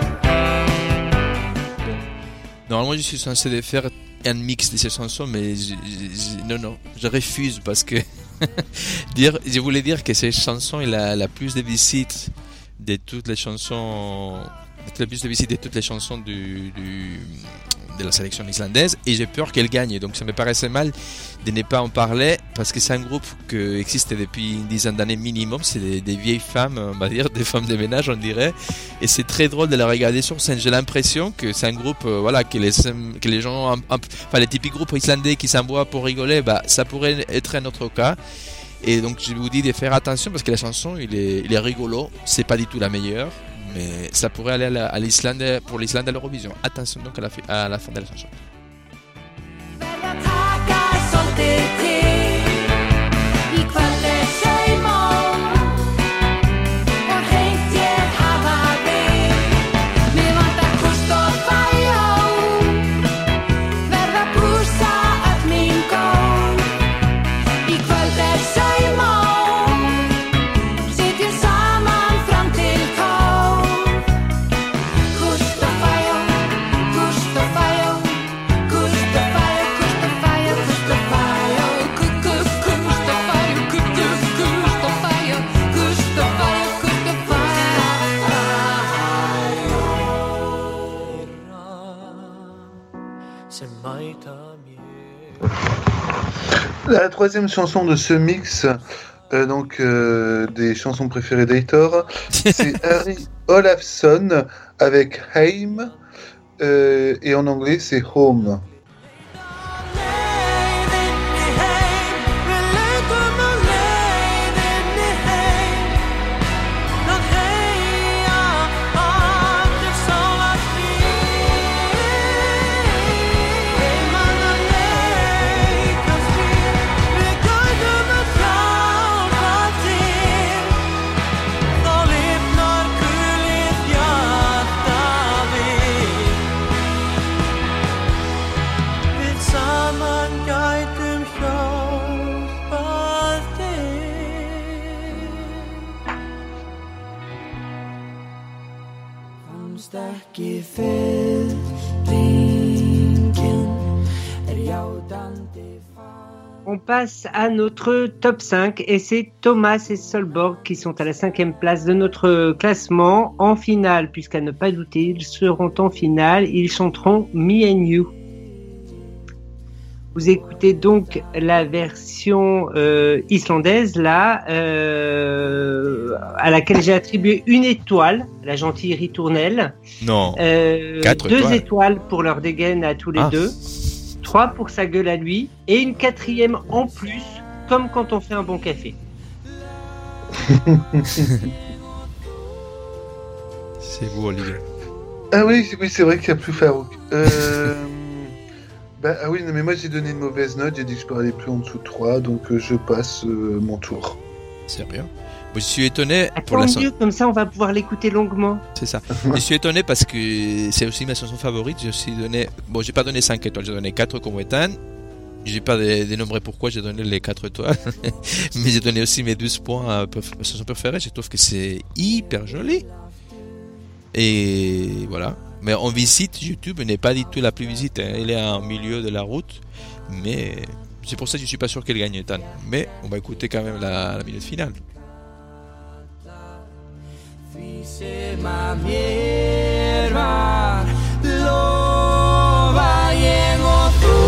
Normalement, je suis censé de faire un mix de ces chansons, mais non, je refuse parce que je voulais dire que cette chanson est la plus de visites de toutes les chansons, de toutes les chansons de la sélection islandaise, et j'ai peur qu'elle gagne. Donc ça me paraissait mal de ne pas en parler parce que c'est un groupe qui existe depuis une dizaine d'années minimum. C'est des vieilles femmes, on va dire, des femmes de ménage, on dirait. Et c'est très drôle de la regarder sur scène. J'ai l'impression que c'est un groupe, que les gens, enfin les typiques groupes islandais qui s'envoient pour rigoler, ça pourrait être un autre cas. Et donc je vous dis de faire attention parce que la chanson il est rigolo, c'est pas du tout la meilleure, mais ça pourrait aller à l'Islande, pour l'Islande à l'Eurovision. Attention donc à la fin de la chanson. Verð að taka svolítið til í kvöld er saumón og hreint ég hafa þig. Mig vantar kúst og fæjó, verð að pússa öll mín gól. Í kvöld er saumón, sitjum saman fram til 12. Kúst og fæjó, kúst og fæjó, kúst og fæjó, kúst og fæjó, kúst og fæjó, kúst og fæjó, kúst og fæjó, kúst og fæjó, kúst og fæjó. Sem mæta mér. La troisième chanson de ce mix, des chansons préférées d'Heitor, c'est Harry Olafsson avec Heim, et en anglais c'est Home. Leiðinni heim, við leitum á leiðinni heim. Að heyja allir sálast í. Heiman að leikast í, við gætum að hjálpa til. Þá lifnar gulið hjarta við. Við saman gætum hjálpað til. Fannst ekki fiðringinn játandi On passe à notre top 5 et c'est Thomas et Solborg qui sont à la 5e place de notre classement. En finale, puisqu'à ne pas douter, ils seront en finale, ils chanteront Me and You. Vous écoutez donc la version islandaise là, à laquelle j'ai attribué une étoile, la gentille ritournelle. Non. 4 2 étoiles pour leur dégaine à tous les Ah. deux. 3 pour sa gueule à lui. Et une 4e en plus, comme quand on fait un bon café. C'est vous Olivier. Ah oui, c'est vrai qu'il y a plus Farouk. Ah oui, non, mais moi j'ai donné une mauvaise note, j'ai dit que je parlais plus en dessous de 3, donc je passe mon tour. C'est rien. Je suis étonné pour Tant la chanson. mieux, comme ça on va pouvoir l'écouter longuement. C'est ça. Je suis étonné parce que c'est aussi ma chanson favorite. Je suis donné. Bon, j'ai pas donné 5 étoiles, j'ai donné 4 comme Ethan. J'ai pas dénombré pourquoi j'ai donné les 4 étoiles. Mais j'ai donné aussi mes 12 points à ma chanson préférée. Je trouve que c'est hyper joli. Et voilà. Mais en visite, YouTube n'est pas du tout la plus visite. Elle est en milieu de la route. Mais c'est pour ça que je suis pas sûr qu'elle gagne Ethan. Mais on va écouter quand même la minute finale. Því sem að mér var lofað ég og þú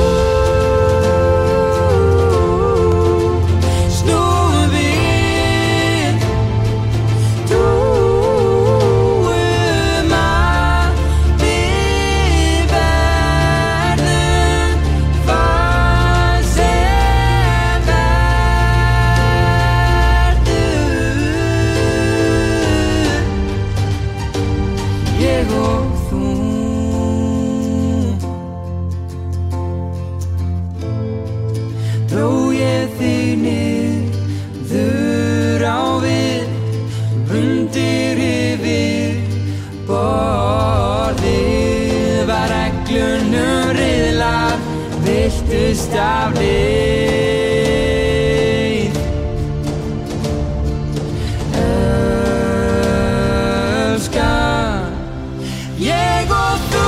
snúum við trúum að við verðum hvað sem verður. Ég og þú dró ég þig niður á við undir yfir borðið var reglunum riðlar viltust af leið Elskan ég og þú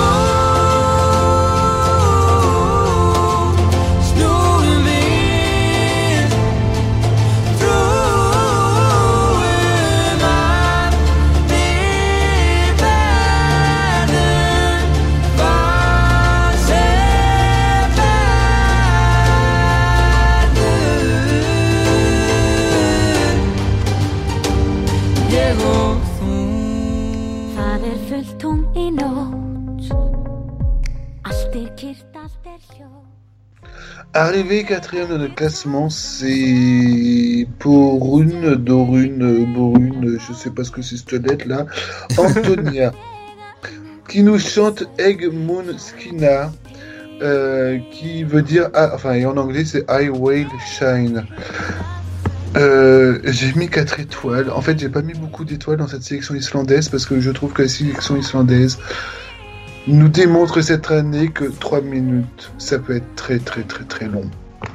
snúum við trúum að við verðum hvað sem verður. Arrivé 4e de notre classement, c'est Borune, je sais pas ce que c'est cette lettre là, Antonia, qui nous chante Egg Moon Skina, qui veut dire, et en anglais c'est I Will Shine. J'ai mis 4 étoiles. En fait, j'ai pas mis beaucoup d'étoiles dans cette sélection islandaise parce que je trouve que la sélection islandaise nous démontre cette année que 3 minutes, ça peut être très très très très long.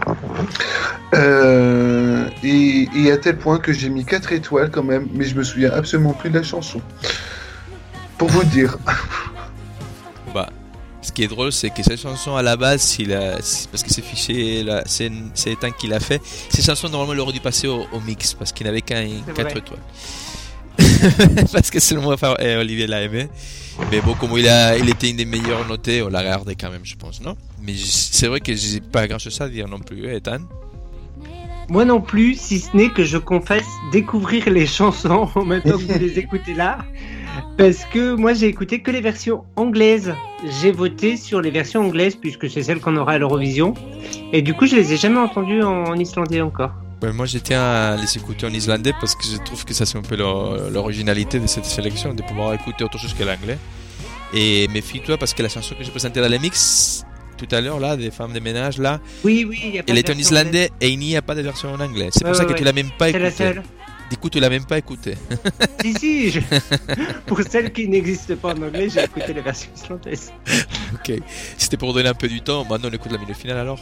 Et à tel point que j'ai mis 4 étoiles quand même, mais je me souviens absolument plus de la chanson. Pour vous dire. Bah, ce qui est drôle, c'est que cette chanson à la base, parce que c'est fiché, c'est Ethan qui l'a fait. Cette chanson, normalement, il aurait dû passer au mix parce qu'il n'avait qu'un 4 étoiles. Parce que seulement Olivier l'a aimé. Mais bon, comme il était une des meilleures notées, on l'a regardé quand même, je pense, non? Mais c'est vrai que j'ai pas grand chose à dire non plus, Ethan. Moi non plus, si ce n'est que je confesse découvrir les chansons maintenant que vous les écoutez là. Parce que moi j'ai écouté que les versions anglaises. J'ai voté sur les versions anglaises puisque c'est celles qu'on aura à l'Eurovision. Et du coup je les ai jamais entendues en islandais encore. Ouais, moi je tiens à les écouter en islandais parce que je trouve que ça c'est un peu l'originalité de cette sélection, de pouvoir écouter autre chose que l'anglais. Et méfie-toi parce que la chanson que j'ai présentée dans les mix tout à l'heure là, des femmes de ménage là, oui, y a pas elle est en islandais et il n'y a pas de version en anglais. C'est pour ça que tu l'as même pas écoutée. C'est la seule. Du coup, tu l'as même pas écouté. Si, pour celles qui n'existent pas en anglais, j'ai écouté la version islandaise. Ok, c'était pour donner un peu du temps. Maintenant, on écoute la minute finale alors.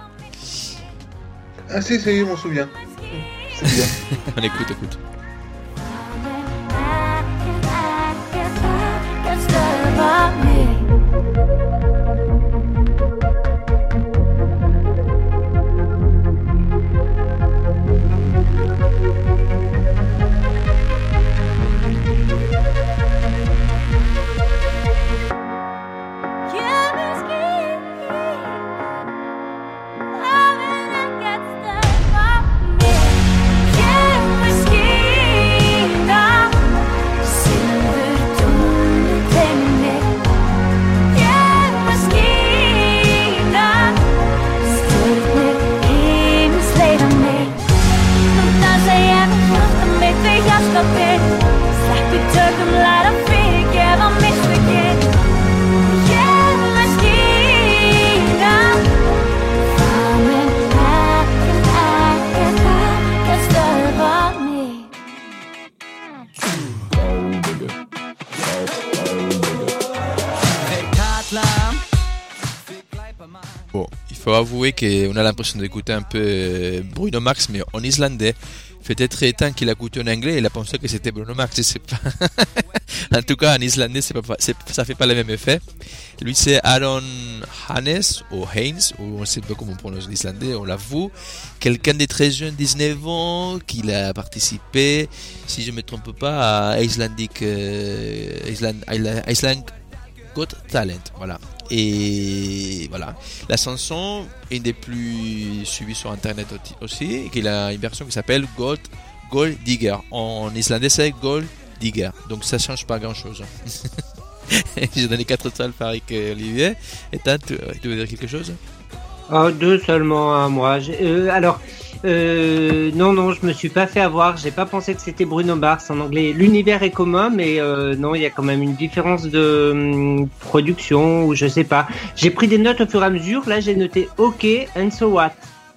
Ah si, ça y est, je m'en souviens. C'est bien. On écoute. Bon, il faut avouer qu'on a l'impression d'écouter un peu Bruno Mars, mais en islandais. Peut-être Ethan qui l'a écouté en anglais, il a pensé que c'était Bruno Mars, je sais pas. En tout cas, en islandais, ça fait pas le même effet. Lui, c'est Aaron Hannes, ou Haynes, ou on sait pas comment on prononce l'islandais, on l'avoue. Quelqu'un de très jeune, 19 ans, qui a participé, si je me trompe pas, à Iceland Got Talent, voilà. Et voilà, la chanson est une des plus suivies sur internet aussi, et qu'il a une version qui s'appelle Gold Digger. En islandais, c'est Gold Digger, donc ça change pas grand chose. J'ai donné 4 étoiles pareil qu'Olivier. Et tu veux dire quelque chose? Deux seulement à moi. Non, je me suis pas fait avoir. J'ai pas pensé que c'était Bruno Mars en anglais. L'univers est commun, mais non, il y a quand même une différence de production ou je sais pas. J'ai pris des notes au fur et à mesure. Là, j'ai noté OK and so what.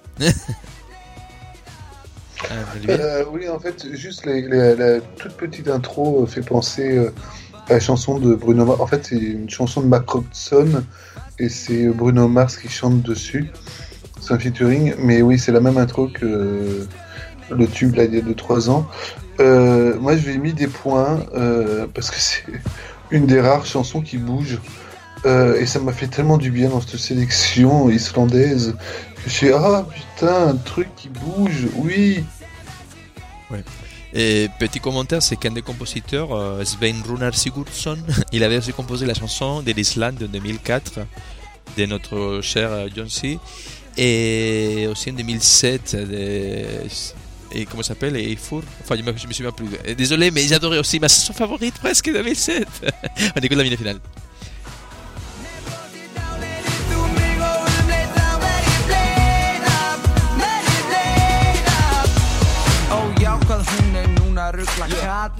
Oui, en fait, juste la toute petite intro fait penser à la chanson de Bruno Mars. En fait, c'est une chanson de Mark Ronson et c'est Bruno Mars qui chante dessus. C'est un featuring, mais oui, c'est la même intro que le tube là, il y a 2-3 ans. Moi, je lui ai mis des points parce que c'est une des rares chansons qui bouge. Et ça m'a fait tellement du bien dans cette sélection islandaise que je suis putain, un truc qui bouge, oui. Ouais. Et petit commentaire, c'est qu'un des compositeurs, Svein Runar Sigurdsson, il avait aussi composé la chanson de l'Islande en 2004 de notre cher John C. Et aussi en 2007 et comment ça s'appelle, Eifur, enfin je me souviens plus, désolé mais j'adorais aussi ma chanson favorite presque 2007. On écoute la minute finale.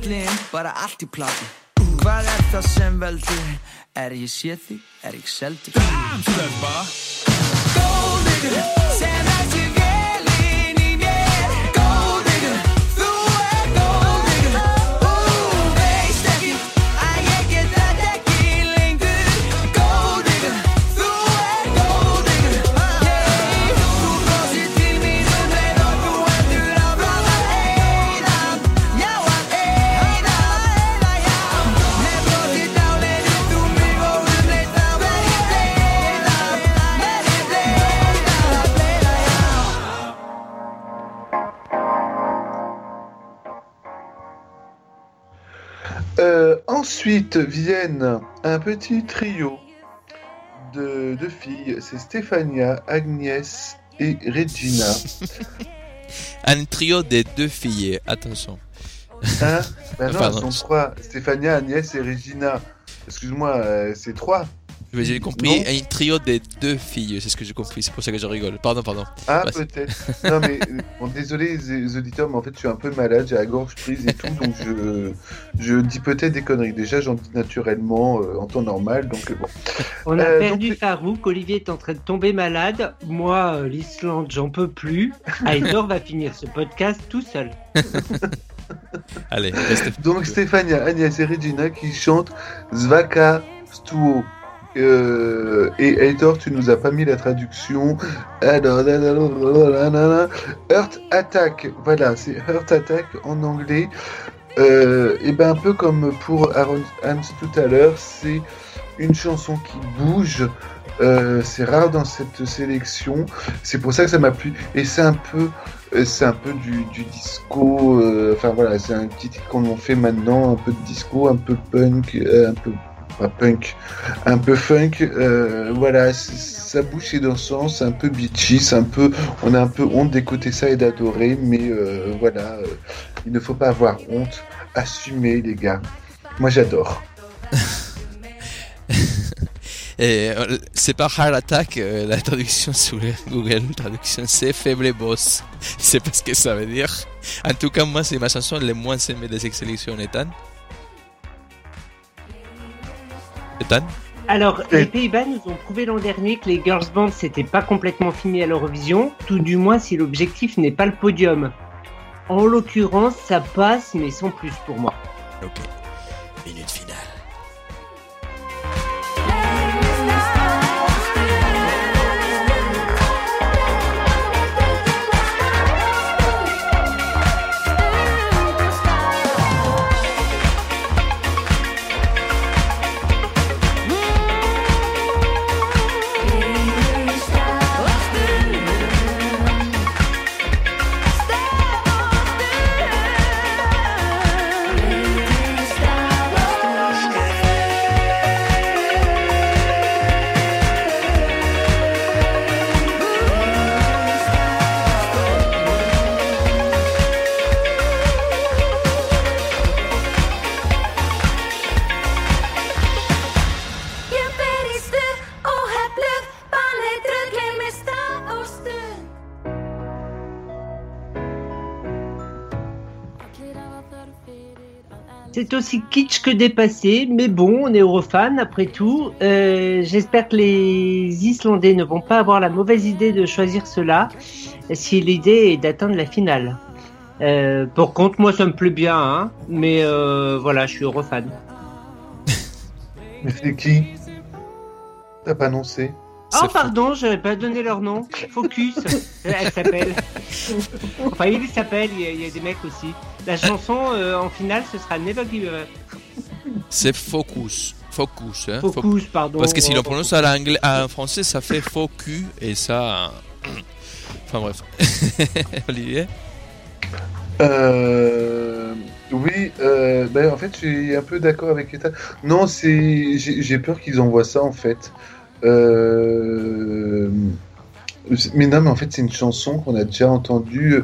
bíllinn, bara allt í plati. Hvað það sem veldur? Ég sé þig, ég seldi? Stelpa Gold digger, sem þessi vélinn í mér. Gold digger, þú gold digger. Veist ekki að ég get þetta ekki lengur. Gold digger, þú gold digger. Þú brosir til mín leið og þú heldur áfram að eyða. Já, að eyða, já. Með brosið dáleiðir þú mig og leið þá verð ég leiða. Ensuite viennent un petit trio de filles, c'est Stéphania, Agnès et Regina. Un trio des 2 filles, attention. Hein? Ben non, Pardon. elles sont 3. Stéphania, Agnès et Regina. Excuse-moi, c'est 3. Mais j'ai compris un trio des 2 filles, c'est ce que j'ai compris, c'est pour ça que je rigole. Pardon. Ah, Vas-y. peut-être. Non, mais bon, désolé les auditeurs, mais en fait, je suis un peu malade, j'ai la gorge prise et tout, donc je dis peut-être des conneries. Déjà, j'en dis naturellement en temps normal, donc bon. On a perdu donc- Farouk, Olivier est en train de tomber malade. Moi, l'Islande, j'en peux plus. Aitor va finir ce podcast tout seul. Allez, reste. Donc, Stéphania, Agnès et Regina qui chantent Svaka Stuo. Et Heitor, tu nous as pas mis la traduction. Alors, Heart Attack. Voilà, c'est Heart Attack en anglais. Et ben un peu comme pour Aaron Hams tout à l'heure, c'est une chanson qui bouge. C'est rare dans cette sélection. C'est pour ça que ça m'a plu. Et c'est un peu du disco. Enfin voilà, c'est un petit titre qu'on en fait maintenant, un peu de disco, un peu punk, un peu pas punk, un peu funk. Voilà, ça bouge, c'est dansant, c'est un peu beachy, on a un peu honte d'écouter ça et d'adorer, mais voilà, il ne faut pas avoir honte. Assumez les gars. Moi j'adore. Et c'est pas Heart Attack, la traduction sur Google Traduction, c'est Faible Boss. Je sais pas ce que ça veut dire. En tout cas, moi, c'est ma chanson la moins aimée de cette sélection, Ethan. Alors, les Pays-Bas nous ont prouvé l'an dernier que les girls bands c'était pas complètement fini à l'Eurovision, tout du moins si l'objectif n'est pas le podium. En l'occurrence, ça passe, mais sans plus pour moi. Ok. Minute finale. C'est aussi kitsch que dépassé, mais bon, on est Eurofan après tout. J'espère que les Islandais ne vont pas avoir la mauvaise idée de choisir cela, si l'idée est d'atteindre la finale. Par contre, moi ça me plaît bien, hein, mais voilà, je suis Eurofan. Mais c'est qui? T'as pas annoncé? Oh pardon, j'avais pas donné leur nom. Focus, elle s'appelle. Enfin, il s'appelle, il y a des mecs aussi. La chanson en finale, ce sera Never Give Up. C'est Focus. Focus, hein. Focus, pardon. Parce que si l'on prononce en français, ça fait focus et ça. Enfin bref. Olivier? Oui, ben en fait, je suis un peu d'accord avec Ethan. Non, j'ai peur qu'ils envoient ça en fait. Mais non, mais en fait, c'est une chanson qu'on a déjà entendue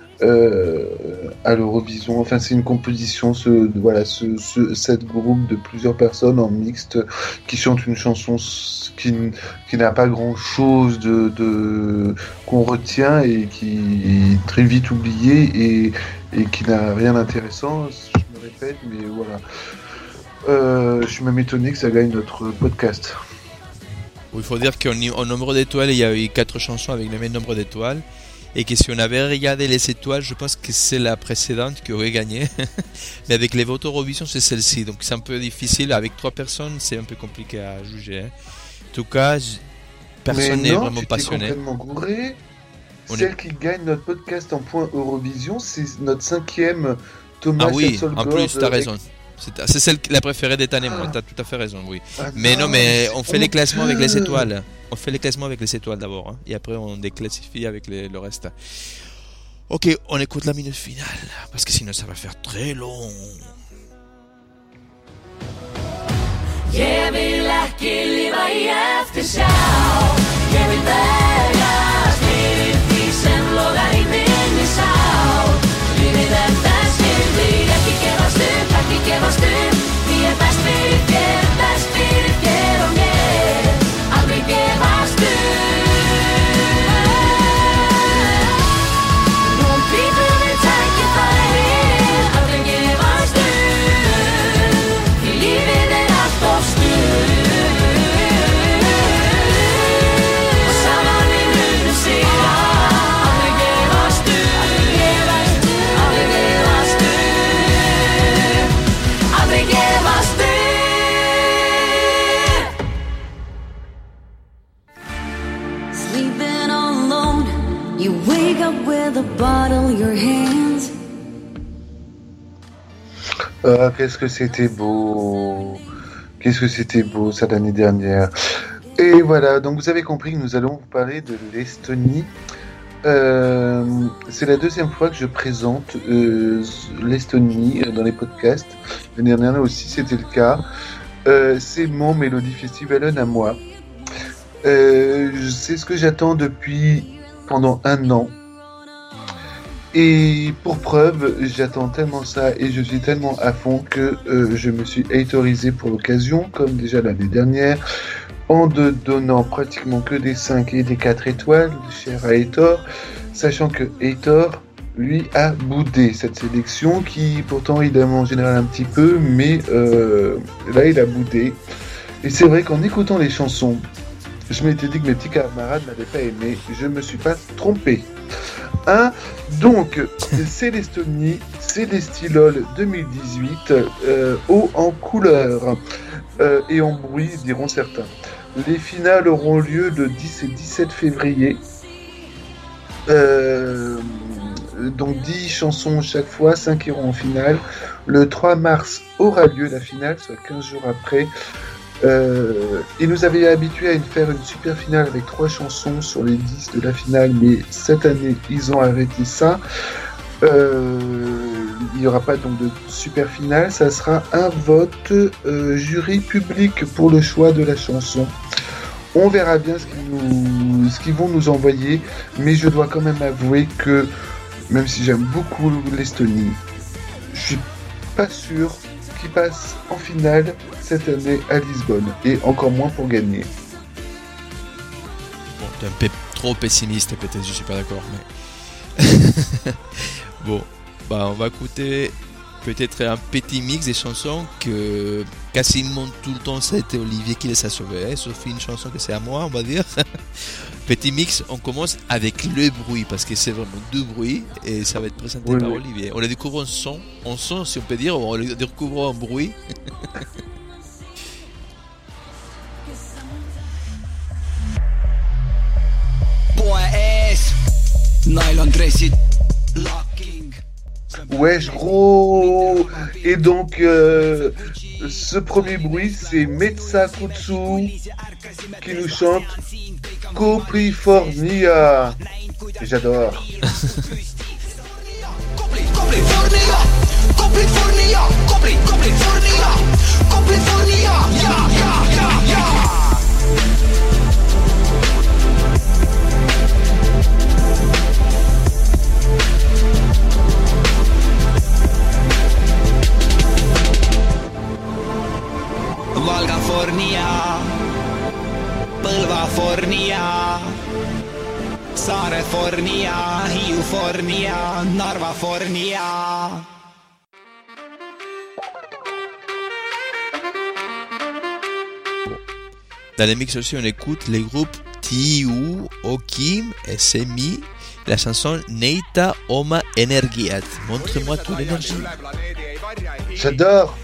à l'Eurovision. Enfin, c'est une composition, cette groupe de plusieurs personnes en mixte qui chantent une chanson qui n'a pas grand-chose qu'on retient et qui est très vite oubliée et qui n'a rien d'intéressant. Je me répète, mais voilà. Je suis même étonné que ça gagne notre podcast. Il faut dire qu'en nombre d'étoiles, il y a eu 4 chansons avec le même nombre d'étoiles. Et que si on avait regardé les étoiles, je pense que c'est la précédente qui aurait gagné. Mais avec les votes Eurovision, c'est celle-ci. Donc c'est un peu difficile. Avec 3 personnes, c'est un peu compliqué à juger. En tout cas, personne n'est vraiment passionné. Complètement gouré. Celle qui gagne notre podcast en point Eurovision, c'est notre 5e Thomas Hasselgaard. En plus, tu as raison. C'est celle la préférée des années, moi. Tu as tout à fait raison, oui. Mais non, mais on fait les classements avec les étoiles. On fait les classements avec les étoiles d'abord, hein, et après on déclassifie avec le reste. Ok, on écoute la minute finale, parce que sinon ça va faire très long. Yeah, vi lähki liva i eftershow. Yeah, vi vägar spiritisen lågar i minnesau. Vi vill den bäst vill bli, aquí que vas du. Vi är bäst spirit, och mer. Aldrig que vas du. Någon biter med tanke på dig. Aldrig que vas du. I livet är allt oss du. Och samma vill nu se. Aldrig que vas du. Aldrig que vas du. Aldrig que vas du. Sleeping alone, you wake up with a bottle in your hands. Qu'est-ce que c'était beau. Qu'est-ce que c'était beau ça l'année dernière. Et voilà, donc vous avez compris que nous allons vous parler de l'Estonie. C'est la 2e fois que je présente l'Estonie dans les podcasts. L'année dernière aussi c'était le cas. C'est mon Melody Festivalen à moi. C'est ce que j'attends depuis pendant 1 an. Et pour preuve, j'attends tellement ça et je suis tellement à fond que je me suis autorisé pour l'occasion, comme déjà l'année dernière, en ne donnant pratiquement que des 5 et des 4 étoiles, cher à Heitor, sachant que Heitor, lui, a boudé cette sélection qui, pourtant, il aime en général un petit peu, mais là, il a boudé. Et c'est vrai qu'en écoutant les chansons, je m'étais dit que mes petits camarades n'avaient pas aimé. Je me suis pas trompé. Hein? Donc, c'est l'Estonie, c'est l'Estilol 2018, haut en couleur et en bruit, diront certains. Les finales auront lieu le 10 et 17 février. Donc 10 chansons chaque fois, 5 iront en finale. Le 3 mars aura lieu la finale, soit 15 jours après. Ils nous avaient habitués à faire une super finale avec 3 chansons sur les 10 de la finale, mais cette année ils ont arrêté ça. Il n'y aura pas donc de super finale, ça sera un vote jury public pour le choix de la chanson. On verra bien ce qu'ils vont nous envoyer, mais je dois quand même avouer que même si j'aime beaucoup l'Estonie, je suis pas sûr qu'ils passent en finale cette année à Lisbonne, et encore moins pour gagner. Bon, t'es un peu trop pessimiste peut-être, je suis pas d'accord, mais... Bon, bah on va écouter peut-être un petit mix des chansons que quasiment tout le temps ça a été Olivier qui les a sauvées, sauf une chanson que c'est à moi, on va dire. Petit mix, on commence avec le bruit, parce que c'est vraiment 2 bruits, et ça va être présenté par Olivier. On le découvre en son si on peut dire, on le découvre en bruit. Wesh gros. Et donc ce premier bruit c'est Metsa Kutsu qui nous chante California. J'adore. Valgafornia, Põlvafornia, Saarefornia, Hiiufornia, Narvafornia. Dans les mix aussi, on écoute les groupes Tiu, Okim et Semi, la chanson Neita Oma Energiat. Montre-moi ton énergie. J'adore.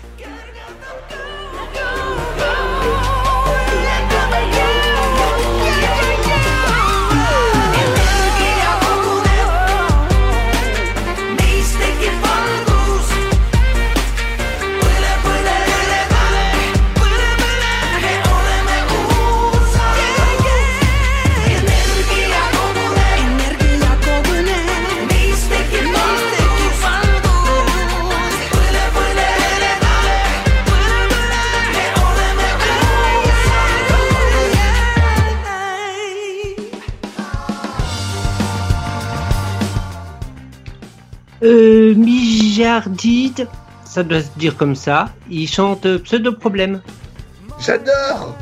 Mijardide, ça doit se dire comme ça. Il chante Pseudo Problème. J'adore.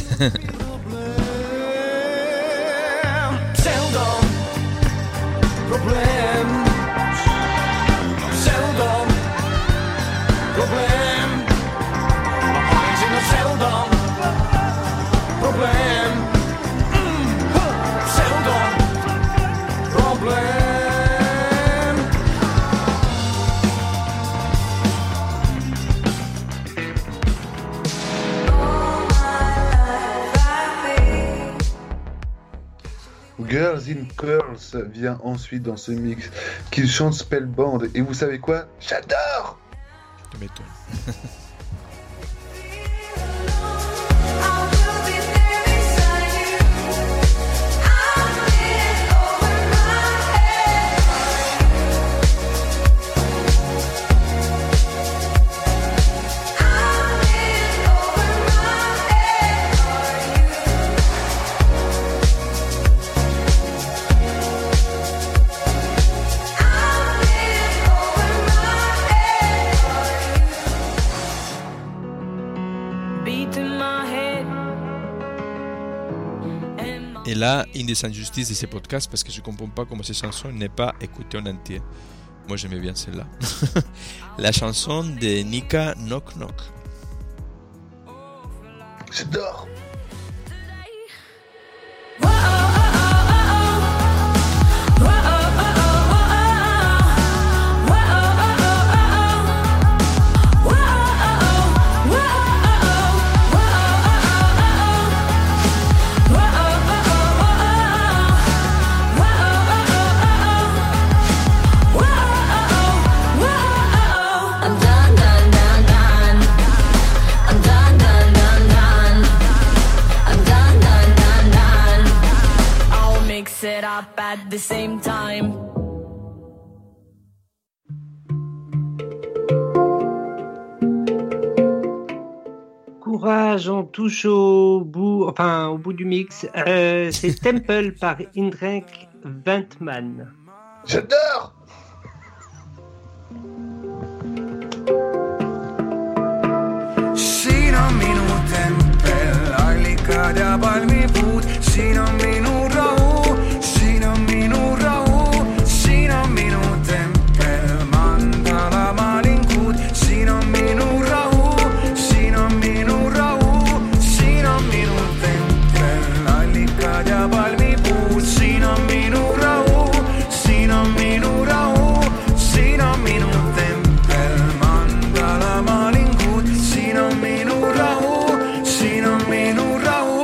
Girls in Curls vient ensuite dans ce mix, qui chante Spellbound. Et vous savez quoi? J'adore. Tu m'étonnes. Et là, une des injustices de ces podcasts, parce que je ne comprends pas comment ces chansons n'est pas écoutée en entier. Moi, j'aimais bien celle-là. La chanson de Nika, Knock Knock. J'adore. It up at the same time. Courage, on touche au bout du mix. C'est Temple par Indrek Ventman. J'adore. Siin on minu tempel, allikad ja palmipuud, siin on minu rahu, siin on minu rahu, siin on minu tempel, mandala malinkud, siin on minu rahu, siin on minu rahu, siin on minu tempel, allikad ja palmipuud, siin on minu rahu, siin on minu rahu, siin on minu tempel, mandala malinkud, siin on minu rahu, siin on minu rahu.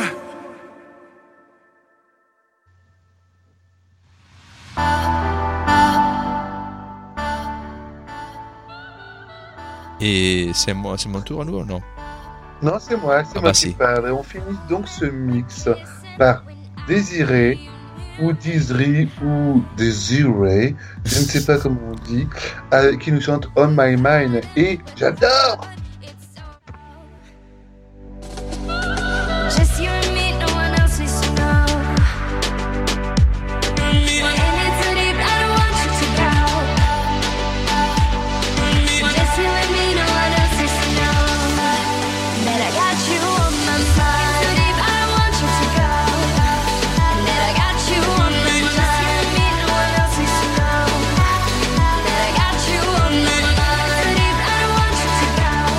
Et c'est mon tour à nouveau, non? Non, c'est moi qui parle. Et on finit donc ce mix par Désiré ou Désiré ou Désiré, je ne sais pas comment on dit, qui nous chante On My Mind. Et j'adore. Just you and me, no one else is to know. In it too deep, I don't want you to go. Just you and me, no one else is to know. That I got you on my mind. Too deep, I don't want you to go. That I got you on my mind. Just you and me, no one else is to know. That I got you on my mind. Too deep, I don't want you to go.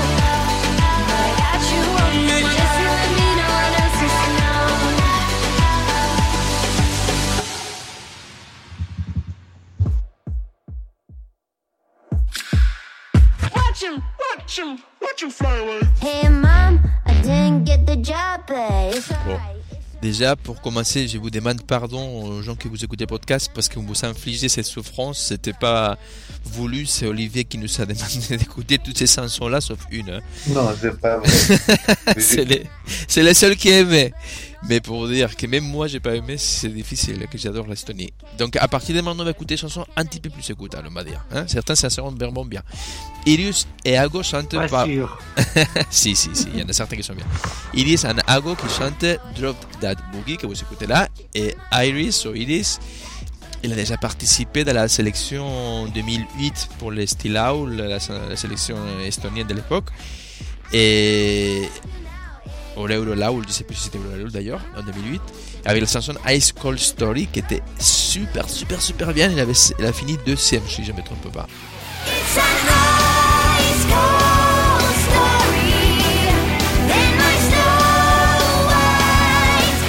Hey mom, I didn't get the job, but it's Bon. alright. Déjà, pour commencer, je vous demande pardon aux gens qui vous écoutez le podcast parce que vous infligez cette souffrance. C'était pas voulu, c'est Olivier qui nous a demandé d'écouter toutes ces chansons-là, sauf une. Hein. Non, c'est pas vrai. c'est les seuls qui aimaient. Mais pour dire que même moi, j'ai pas aimé, c'est difficile, que j'adore l'Estonie. Donc, à partir de maintenant, on va écouter des chansons un petit peu plus écoutables, on va dire. Hein. Certains, ça se rend vraiment bien. Iris et Ago chantent Pas par... sûr. si, il y en a certains qui sont bien. Iris et Ago qui chantent Drop That Boogie, que vous écoutez là. Et Iris, ou Iris, il a déjà participé dans la sélection 2008 pour le Stilaul, la sélection estonienne de l'époque. Et au l'Eurolaul, je ne sais plus si c'était l'Eurolaul d'ailleurs, en 2008, avec la chanson Ice Cold Story qui était super bien. Elle a fini deuxième, si je ne me trompe pas. It's an ice cold story in my snow white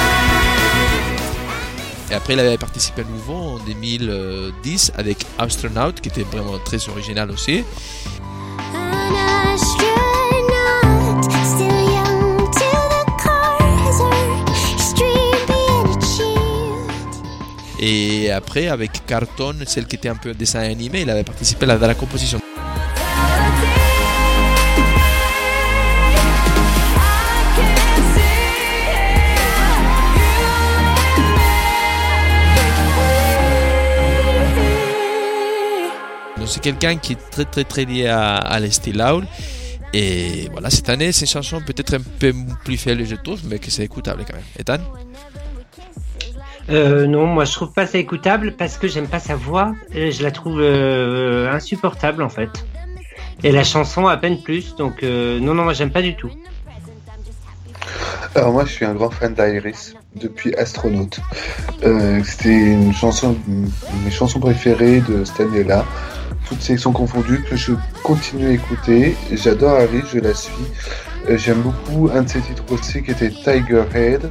hands. Et après, il avait participé à nouveau en 2010 avec Astronaut, qui était vraiment très original aussi. An astronaut, still young till the cars are streaming a shield. Et après, avec Carton, celle qui était un peu dessin animé, il avait participé dans la composition. Donc c'est quelqu'un qui est très lié à l'Estilaul. Et voilà, cette année, c'est une chanson peut-être un peu plus faible, je trouve, mais que c'est écoutable quand même. Ethan ? Non, moi je trouve pas ça écoutable parce que j'aime pas sa voix. Je la trouve insupportable en fait. Et la chanson à peine plus. Donc non, moi j'aime pas du tout. Alors moi, je suis un grand fan d'Iris depuis Astronaute. C'était une chanson, mes chansons préférées de cette année-là, toutes sélections confondues, que je continue à écouter. J'adore Iris, je la suis. J'aime beaucoup un de ses titres aussi qui était Tiger Head.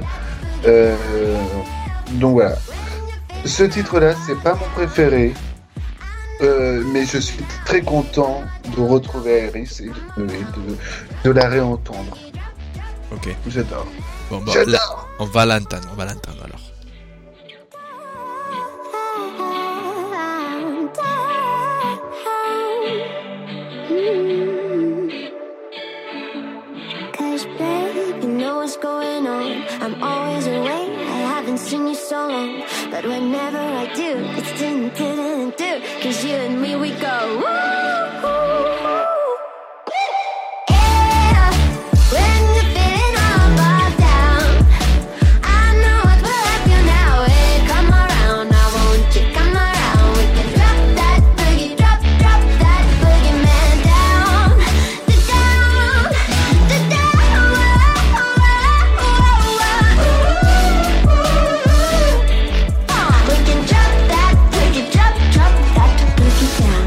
Donc voilà. Ce titre-là, c'est pas mon préféré. Mais je suis très content de retrouver Iris et de la réentendre. Ok. J'adore. Bon, J'adore. là, on va l'entendre alors. Cause babe, you know what's going on. I'm always away, I haven't seen you so long. But whenever I do, it's do. Cause you and me, we go woo. Yeah, when you're feeling all bogged down, I know what will help you now. Hey, come around, I want you, come around. We can drop that boogie, drop that boogie man down. The down. We can drop that boogie, drop that boogie down.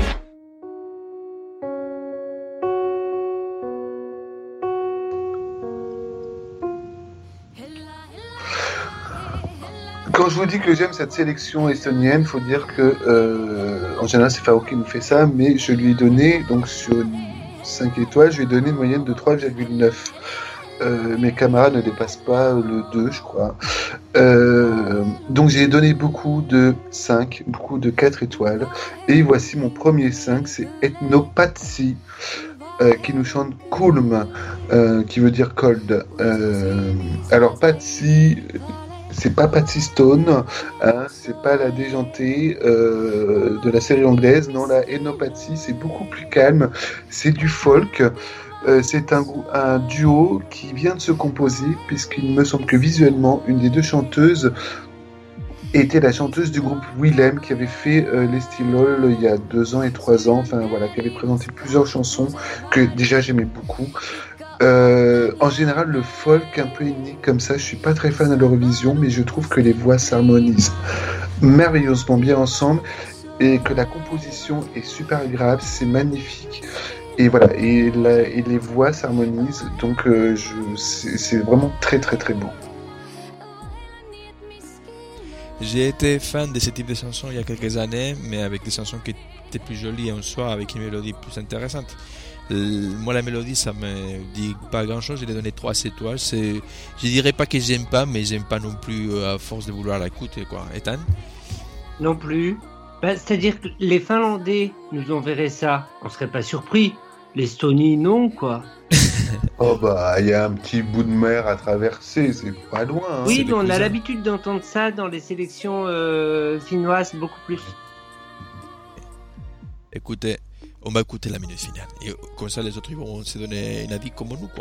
Quand je vous dis que j'aime cette sélection estonienne, faut dire que en général c'est Faro qui nous fait ça, mais je lui ai donné, donc sur 5 étoiles, je lui ai donné une moyenne de 3,9. Mes camarades ne dépassent pas le 2, je crois. Donc j'ai donné beaucoup de 5, beaucoup de 4 étoiles. Et voici mon premier 5, c'est Ethnopathy, qui nous chante Kulm, qui veut dire cold. Alors Patsy, c'est pas Patsy Stone, hein, c'est pas la déjantée de la série anglaise. Non, la Ethnopathy, c'est beaucoup plus calme, c'est du folk. C'est un duo qui vient de se composer, puisqu'il me semble que visuellement, une des deux chanteuses était la chanteuse du groupe Willem, qui avait fait les Stilaul il y a 2 ans et 3 ans, enfin voilà, qui avait présenté plusieurs chansons que déjà j'aimais beaucoup. En général, le folk un peu ethnique comme ça, je suis pas très fan à l'Eurovision, mais je trouve que les voix s'harmonisent merveilleusement bien ensemble et que la composition est super agréable, c'est magnifique. Et voilà, et les voix s'harmonisent, donc c'est vraiment très très très beau. J'ai été fan de ce type de chansons il y a quelques années, mais avec des chansons qui étaient plus jolies en soi, avec une mélodie plus intéressante. Moi, la mélodie, ça me dit pas grand-chose. Je lui ai donné 3 étoiles. Je dirais pas que j'aime pas, mais j'aime pas non plus à force de vouloir l'écouter, quoi. Ethan? Non plus. C'est-à-dire que les Finlandais nous enverraient ça, on serait pas surpris. L'Estonie, non, quoi. Oh bah, il y a un petit bout de mer à traverser, c'est pas loin. Hein. Oui, mais on a l'habitude d'entendre ça dans les sélections finnoises beaucoup plus. Écoutez, on va écouter la minute finale. Et comme ça, les autres ils vont se donner un avis comme nous, quoi.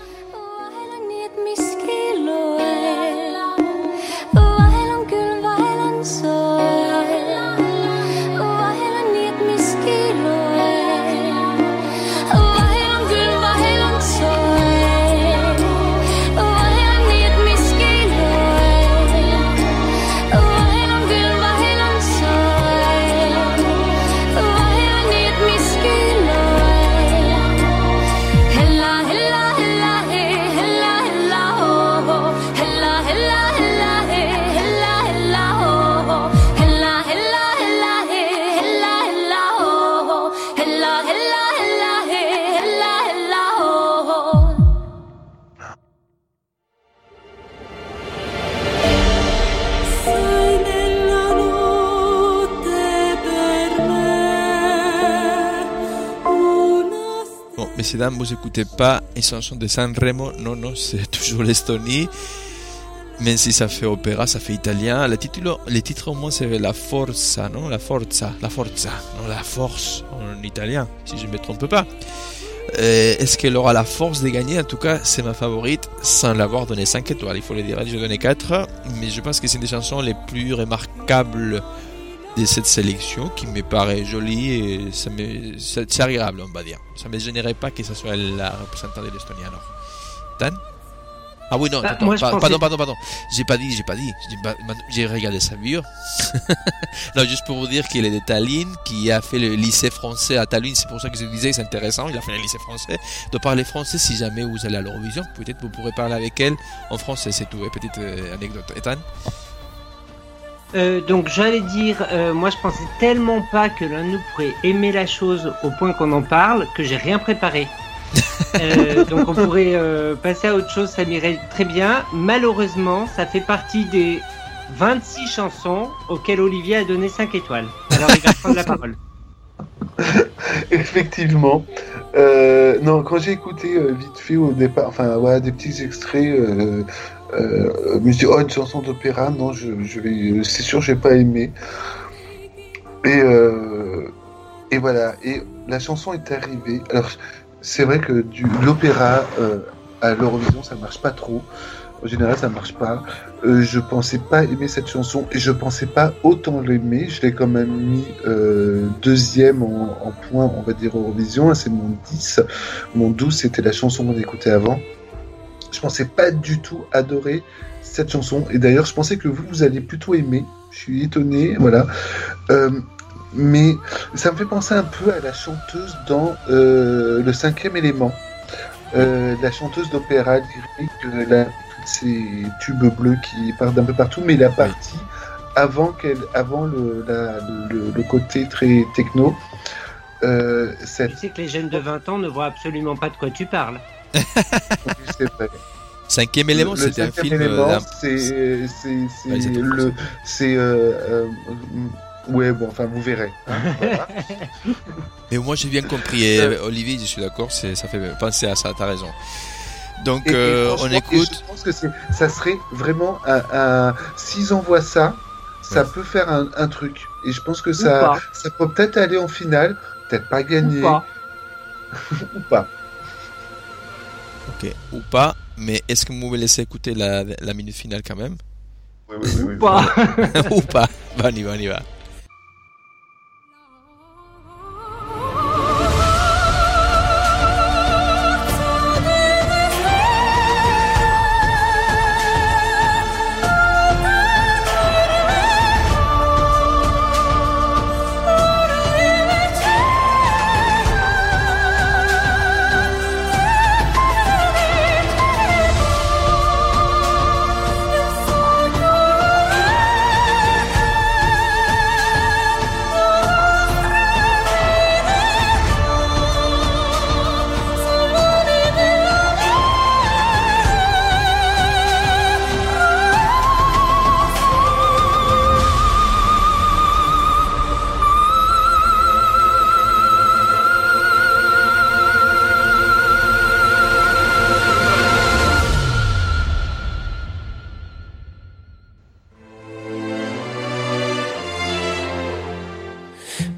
Messieurs, dames, vous écoutez pas une chanson de Sanremo, non, c'est toujours l'Estonie. Même si ça fait opéra, ça fait italien. Le titre au moins c'est la forza, non? La forza, non, la force en italien, si je ne me trompe pas. Est-ce qu'elle aura la force de gagner? En tout cas, c'est ma favorite, sans l'avoir donné 5 étoiles. Il faut le dire, j'ai donné 4, mais je pense que c'est une des chansons les plus remarquables de cette sélection, qui me paraît jolie et c'est agréable, on va dire. Ça ne me gênerait pas que ça soit la représentante de l'Estonie. Alors, Dan? Ah oui, non, attends, pardon. J'ai pas dit. J'ai regardé sa bio. Non, juste pour vous dire qu'il est de Tallinn, qui a fait le lycée français à Tallinn. C'est pour ça que je disais que c'est intéressant. Il a fait le lycée français. De parler français, si jamais vous allez à l'Eurovision, peut-être vous pourrez parler avec elle en français, c'est tout. Petite anecdote. Ethan? Donc j'allais dire, moi je pensais tellement pas que l'un de nous pourrait aimer la chose au point qu'on en parle, que j'ai rien préparé. Donc on pourrait passer à autre chose, ça m'irait très bien. Malheureusement, ça fait partie des 26 chansons auxquelles Olivier a donné 5 étoiles. Alors il va prendre la parole. Effectivement. Non, quand j'ai écouté vite fait au départ, enfin voilà, des petits extraits, je me dis, une chanson d'opéra, non, je vais, c'est sûr, j'ai pas aimé. Et voilà, et la chanson est arrivée. Alors, c'est vrai que l'opéra à l'Eurovision, ça marche pas trop. En général, ça marche pas. Je pensais pas aimer cette chanson et je pensais pas autant l'aimer. Je l'ai quand même mis deuxième en point, on va dire, Eurovision. C'est mon 10. Mon 12, c'était la chanson qu'on écoutait avant. Je pensais pas du tout adorer cette chanson. Et d'ailleurs, je pensais que vous allez plutôt aimer. Je suis étonné, voilà. Mais ça me fait penser un peu à la chanteuse dans Le 5e élément. La chanteuse d'opéra lyrique, ces tubes bleus qui partent d'un peu partout, mais la partie avant le côté très techno. Tu sais que les jeunes de 20 ans ne voient absolument pas de quoi tu parles. C'est vrai. 5e élément, c'était un film. Ouais, bon, enfin, vous verrez. Hein, voilà. Mais moi, j'ai bien compris. Olivier, je suis d'accord, ça fait penser à ça, t'as raison. Donc, on écoute. Je pense que ça serait vraiment s'ils envoient ça, ça peut faire un truc. Et je pense que ça peut peut-être aller en finale, peut-être pas gagner. Ou pas. Ok, ou pas. Mais est-ce que vous me laissez écouter la minute finale quand même? Oui. Ou pas. Ou pas. Bah, on y va.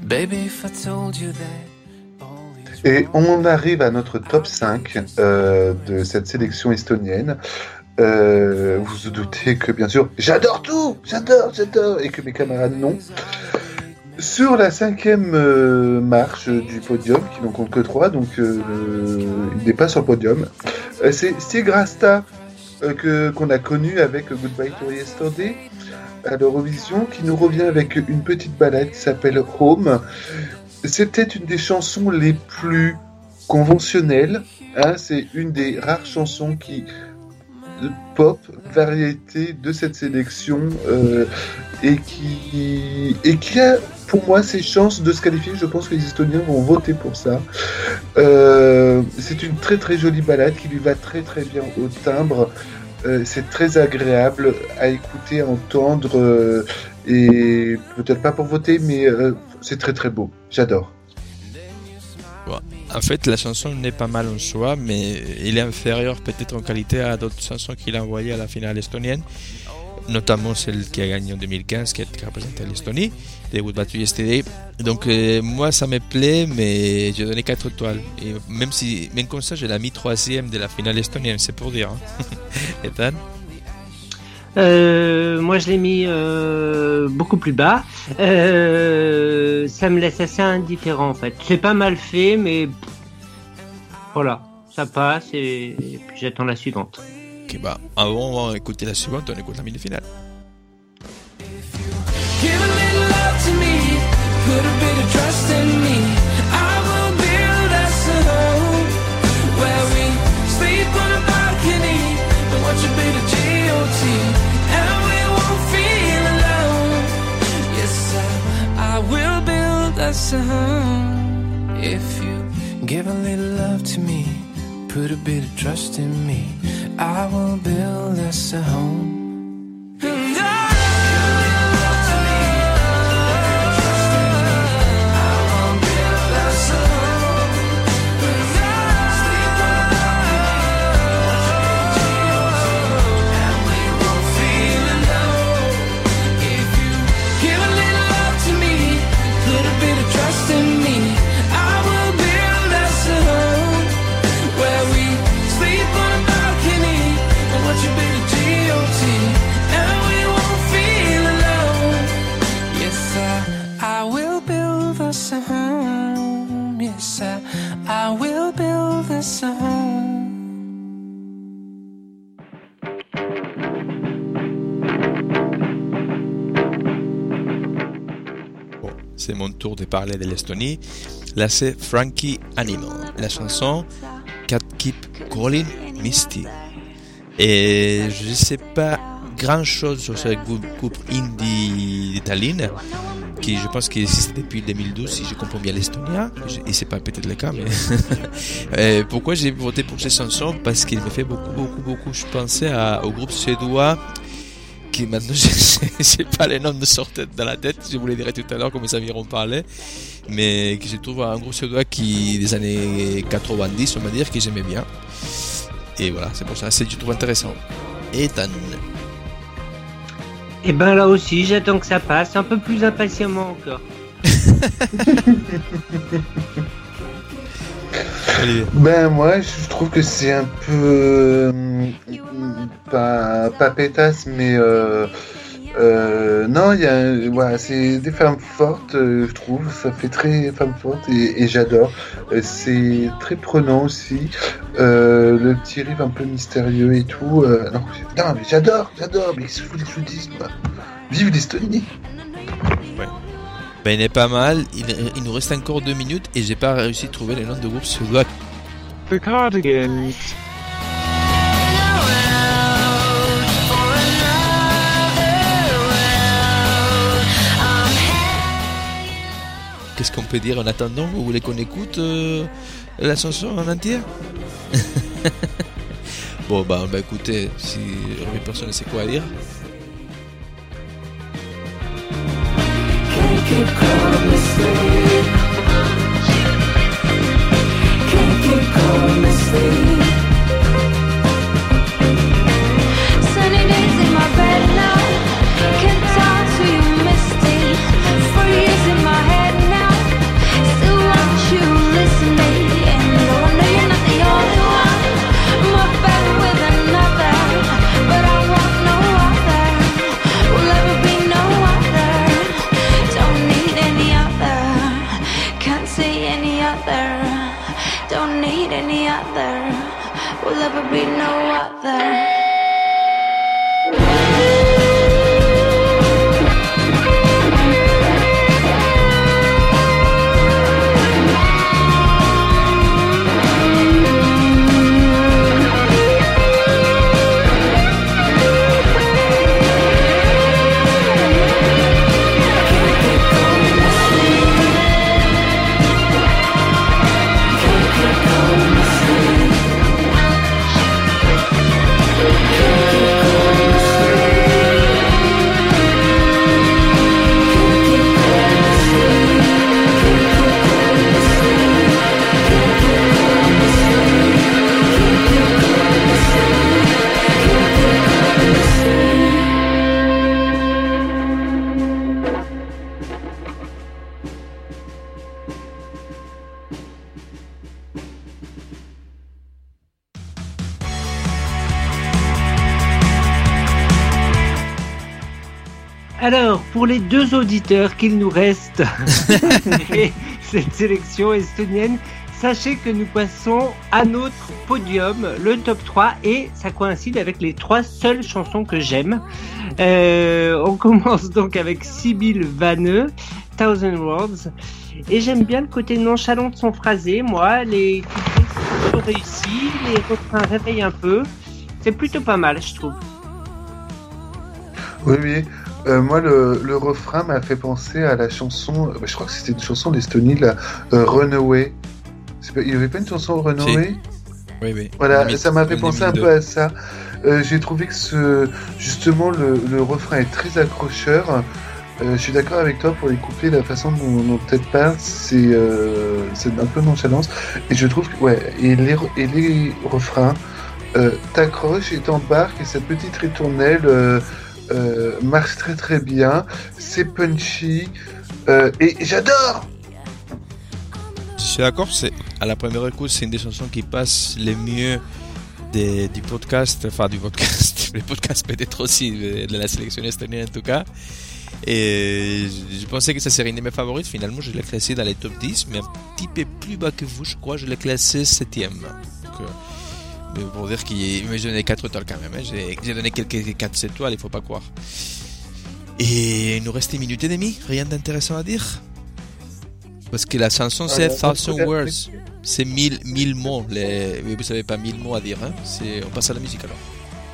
Baby, if I told you that. Et on arrive à notre top 5 de cette sélection estonienne. Vous vous doutez que, bien sûr, j'adore tout, j'adore, et que mes camarades non. Sur la 5e marche du podium, qui n'en compte que 3, donc il n'est pas sur le podium, c'est Stig Rasta qu'on a connu avec Goodbye to Yesterday à l'Eurovision, qui nous revient avec une petite balade qui s'appelle Home. C'est peut-être une des chansons les plus conventionnelles, hein, c'est une des rares chansons qui pop, variété de cette sélection et qui a pour moi ses chances de se qualifier. Je pense que les Estoniens vont voter pour ça. C'est une très très jolie balade qui lui va très très bien au timbre. C'est très agréable à écouter, à entendre et peut-être pas pour voter, mais c'est très très beau. J'adore. En fait, la chanson n'est pas mal en soi, mais il est inférieur peut-être en qualité à d'autres chansons qu'il a envoyées à la finale estonienne, notamment celle qui a gagné en 2015, qui représentait l'Estonie, de Goodbye to Yesterday. Donc moi ça me plaît, mais j'ai donné 4 étoiles. Et même comme ça, je l'ai mis 3e de la finale estonienne, c'est pour dire. Hein. Ethan? Moi je l'ai mis beaucoup plus bas. Ça me laisse assez indifférent en fait. C'est pas mal fait, mais voilà, ça passe et puis j'attends la suivante. Ok, bah avant d'écouter la suivante, on écoute la mini-finale. Give a little love to me, put a bit of trust in me. I will build us a home where we sleep on a balcony and watch a bit of GOT, and we won't feel alone. Yes, sir, I will build us a home. If you give a little love to me, put a bit of trust in me, I will build us a home. I will build us a home. Bon, c'est mon tour de parler de l'Estonie. Là, c'est Frankie Animal, la chanson Cat Keep Calling Misty. Et je ne sais pas grand chose sur ce groupe indie d'Italienne, qui je pense qu'il existe depuis 2012 si je comprends bien l'estonien, et c'est pas peut-être le cas, mais pourquoi j'ai voté pour ces chansons? Parce qu'il me fait beaucoup je pensais au groupe suédois qui maintenant je pas les noms de sortent dans la tête, je vous les dirai tout à l'heure comme ça en parler, mais que je trouve un groupe suédois qui des années 90 on va dire, que j'aimais bien, et voilà, c'est pour ça, je trouve intéressant. Ethan? Et ben là aussi, j'attends que ça passe, un peu plus impatiemment encore. Ben moi, je trouve que c'est un peu pas pétasse, mais non, il y a voilà, c'est des femmes fortes, je trouve, ça fait très femme forte et j'adore. C'est très prenant aussi, le petit riff un peu mystérieux et tout. Non, mais j'adore, mais je vous le dis, vive l'Estonie. Ouais. Ben il est pas mal, il nous reste encore 2 minutes et j'ai pas réussi à trouver les noms de groupe suédois. The Cardigans. Qu'est-ce qu'on peut dire en attendant? Vous voulez qu'on écoute la chanson en entière? Bon, bah écoutez, si personne ne sait quoi dire. Sunny days in my bed now, can talk to you misty. Freeze in my head now, there will ever be no other. Alors, pour les deux auditeurs qu'il nous reste, et cette sélection estonienne, sachez que nous passons à notre podium, le top 3, et ça coïncide avec les 3 seules chansons que j'aime. On commence donc avec Sibylle Vaneux, Thousand Words, et j'aime bien le côté nonchalant de son phrasé. Moi, les couplets sont plutôt réussis, les refrains réveillent un peu. C'est plutôt pas mal, je trouve. Oui. Moi, le refrain m'a fait penser à la chanson, je crois que c'était une chanson d'Estonie, la Runaway. Il n'y avait pas une chanson Runaway ? Oui. Voilà, ça m'a fait penser un peu à ça. J'ai trouvé que justement, le refrain est très accrocheur. Je suis d'accord avec toi pour les couplets, la façon dont tu parles, c'est un peu nonchalance. Et je trouve que, et les refrains t'accrochent et t'embarquent, et cette petite ritournelle marche très très bien, c'est punchy, et j'adore. Je suis d'accord, à la première écoute, c'est une des chansons qui passe le mieux du podcast, le podcast peut-être aussi, de la sélection estonienne en tout cas. Et je pensais que ça serait une de mes favorites, finalement je l'ai classé dans les top 10, mais un petit peu plus bas que vous, je crois, je l'ai classé 7ème. Donc, mais pour dire qu'il m'a donné 4 étoiles quand même, hein. J'ai donné quelques 4 étoiles, il faut pas croire. Et il nous reste 1 minute et demie, rien d'intéressant à dire. Parce que la chanson c'est 1000 words, c'est 1000 mots, mais vous savez pas 1000 mots à dire, hein. On passe à la musique alors.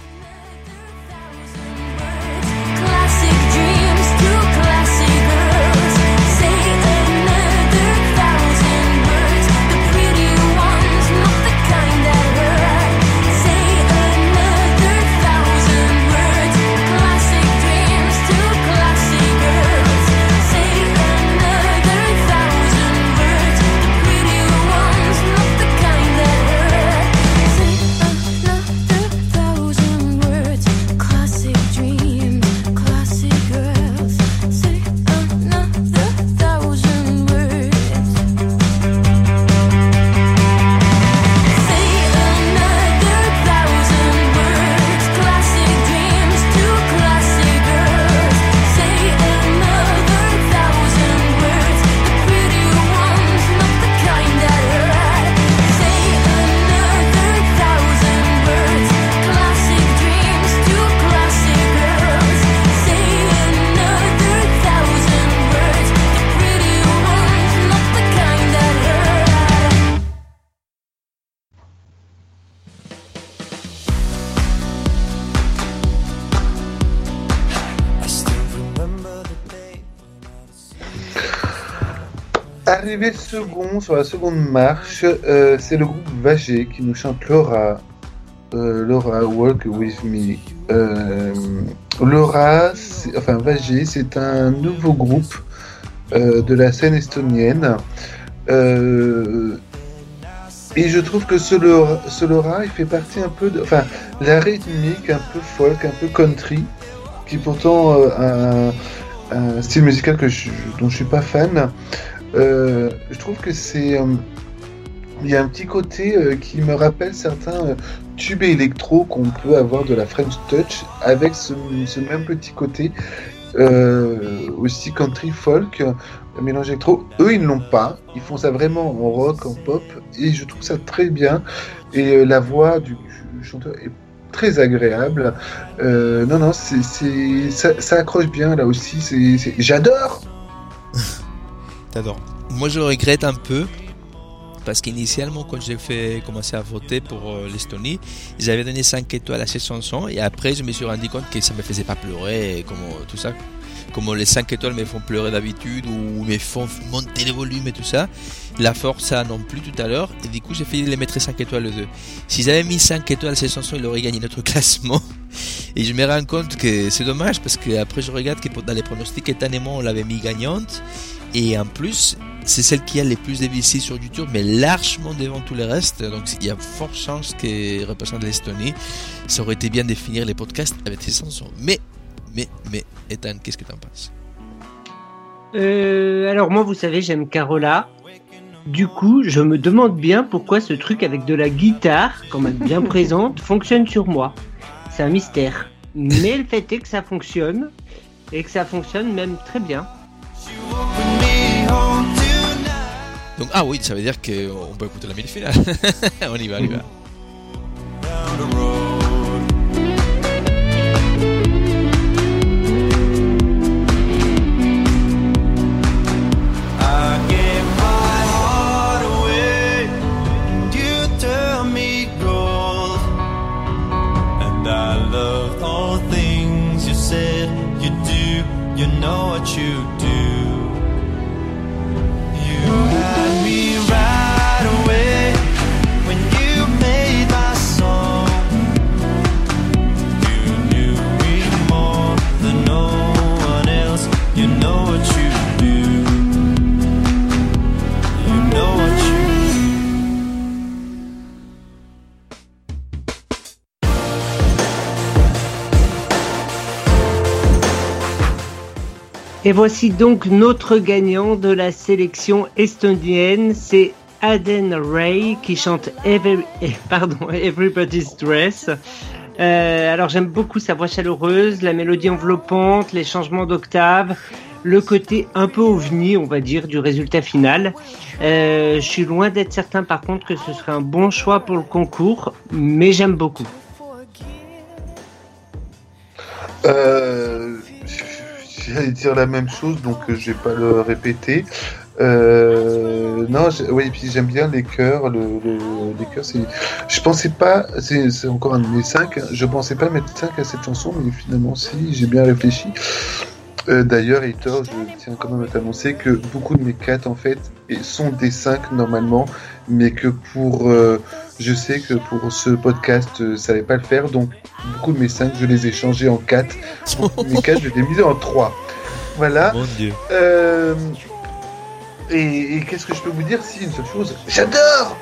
Classic dreams to classic girls. Say another 1,000 words. The pretty ones, not the kind that hurt. Say another 1,000 words. Classic dreams to classic girls. Say another 1,000 words. The pretty ones, not the kind that hurt. Say another 1,000 words. Classic dreams, classic girls. Say another 1,000 words. Say another 1,000 words. Classic dreams to classic girls. Say another 1,000 words. The pretty ones, not the kind that hurt. Say another 1,000 words. Classic dreams to classic girls. Say another 1,000 words. The pretty ones, not the kind that hurt. Arrivé second, sur la seconde marche, c'est le groupe Vagé qui nous chante Laura, Walk With Me. Vagé, c'est un nouveau groupe de la scène estonienne. Et je trouve que ce Laura, il fait partie un peu de... la rythmique, un peu folk, un peu country, qui est pourtant un style musical dont je suis pas fan. Je trouve que il y a un petit côté qui me rappelle certains tubes électro qu'on peut avoir de la French Touch, avec ce même petit côté aussi country, folk, mélange électro. Eux, ils ne l'ont pas. Ils font ça vraiment en rock, en pop, et je trouve ça très bien. Et la voix du chanteur est très agréable. Non, ça accroche bien là aussi. J'adore. T'adores. Moi, je regrette un peu. Parce qu'initialement, quand j'ai commencé à voter pour l'Estonie, j'avais donné 5 étoiles à cette chanson. Et après, je me suis rendu compte que ça me faisait pas pleurer, comme tout ça. Comme les 5 étoiles me font pleurer d'habitude, ou me font monter le volume et tout ça. La Forza non plus tout à l'heure. Et du coup, j'ai failli les mettre 5 étoiles les deux. Si j'avais mis 5 étoiles à cette chanson, il aurait gagné notre classement. Et je me rends compte que c'est dommage, parce qu'après, je regarde que dans les pronostics, étonnamment, on l'avait mis gagnante. Et en plus, c'est celle qui a les plus de visites sur YouTube, mais largement devant tous les restes. Donc il y a forte chance qu'elle représente l'Estonie. Ça aurait été bien de finir les podcasts avec ces chansons. Mais, Ethan, qu'est-ce que t'en penses? Alors moi, vous savez, j'aime Carola. Du coup, je me demande bien pourquoi ce truc avec de la guitare, quand même bien présente, fonctionne sur moi. C'est un mystère. Mais le fait est que ça fonctionne, et que ça fonctionne même très bien. Donc, ah oui, ça veut dire qu'on peut écouter la mini-finale. On y va. You know what you do. You had me right away when you made my song. You knew me more than no one else. You know what you do. You know what you do. Et voici donc notre gagnant de la sélection estonienne, c'est Aden Ray qui chante Everybody's Dress. Alors j'aime beaucoup sa voix chaleureuse, la mélodie enveloppante, les changements d'octave, le côté un peu ovni, on va dire, du résultat final. Je suis loin d'être certain par contre que ce serait un bon choix pour le concours, mais j'aime beaucoup. J'allais dire la même chose, donc je vais pas le répéter. Oui, puis j'aime bien les chœurs. Les chœurs, je pensais pas, c'est encore un de mes 5. Je pensais pas mettre 5 à cette chanson, mais finalement, si, j'ai bien réfléchi. D'ailleurs, Heitor, je tiens quand même à t'annoncer que beaucoup de mes 4 en fait sont des 5 normalement, mais que je sais que pour ce podcast, ça allait pas le faire, donc beaucoup de mes 5, je les ai changés en 4. Mes 4, je les ai mis en 3. Voilà. Mon Dieu. Et qu'est-ce que je peux vous dire? Si, une seule chose, j'adore!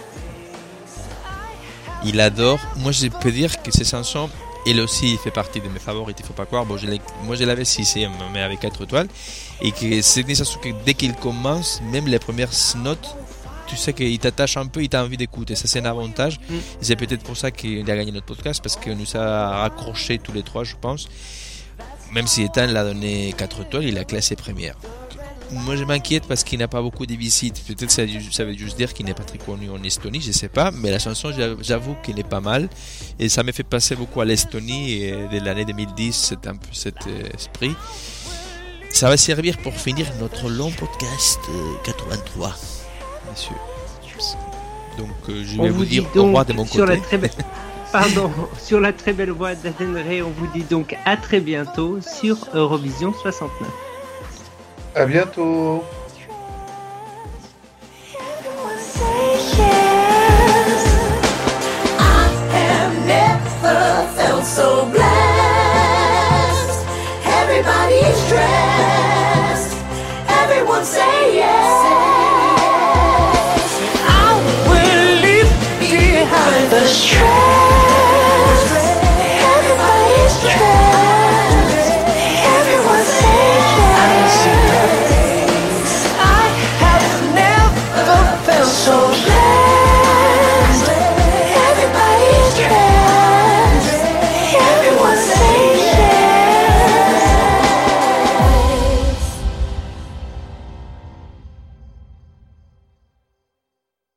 Il adore. Moi, je peux dire que ces chansons, elle aussi, il fait partie de mes favorites, il faut pas croire. Bon, moi, je l'avais 6ème, mais avec 4 étoiles. Et que c'est une chanson que dès qu'il commence, même les premières notes, tu sais qu'il t'attache un peu, il t'a envie d'écouter. Ça, c'est un avantage. Et c'est peut-être pour ça qu'il a gagné notre podcast, parce qu'il nous a raccrochés tous les 3, je pense. Même si Ethan l'a donné 4 étoiles, il a classé première. Moi, je m'inquiète parce qu'il n'a pas beaucoup de visites. Peut-être ça veut juste dire qu'il n'est pas très connu en Estonie, je ne sais pas. Mais la chanson, j'avoue qu'elle est pas mal. Et ça me fait penser beaucoup à l'Estonie et de l'année 2010, c'est un peu cet esprit. Ça va servir pour finir notre long podcast 83, messieurs. Donc, je vais vous dire au revoir de mon côté. Sur la très belle voix d'Aden Ray, on vous dit donc à très bientôt sur Eurovision 69. À bientôt. So blessed, everybody's dressed, everyone say yes. I will leave behind the stress.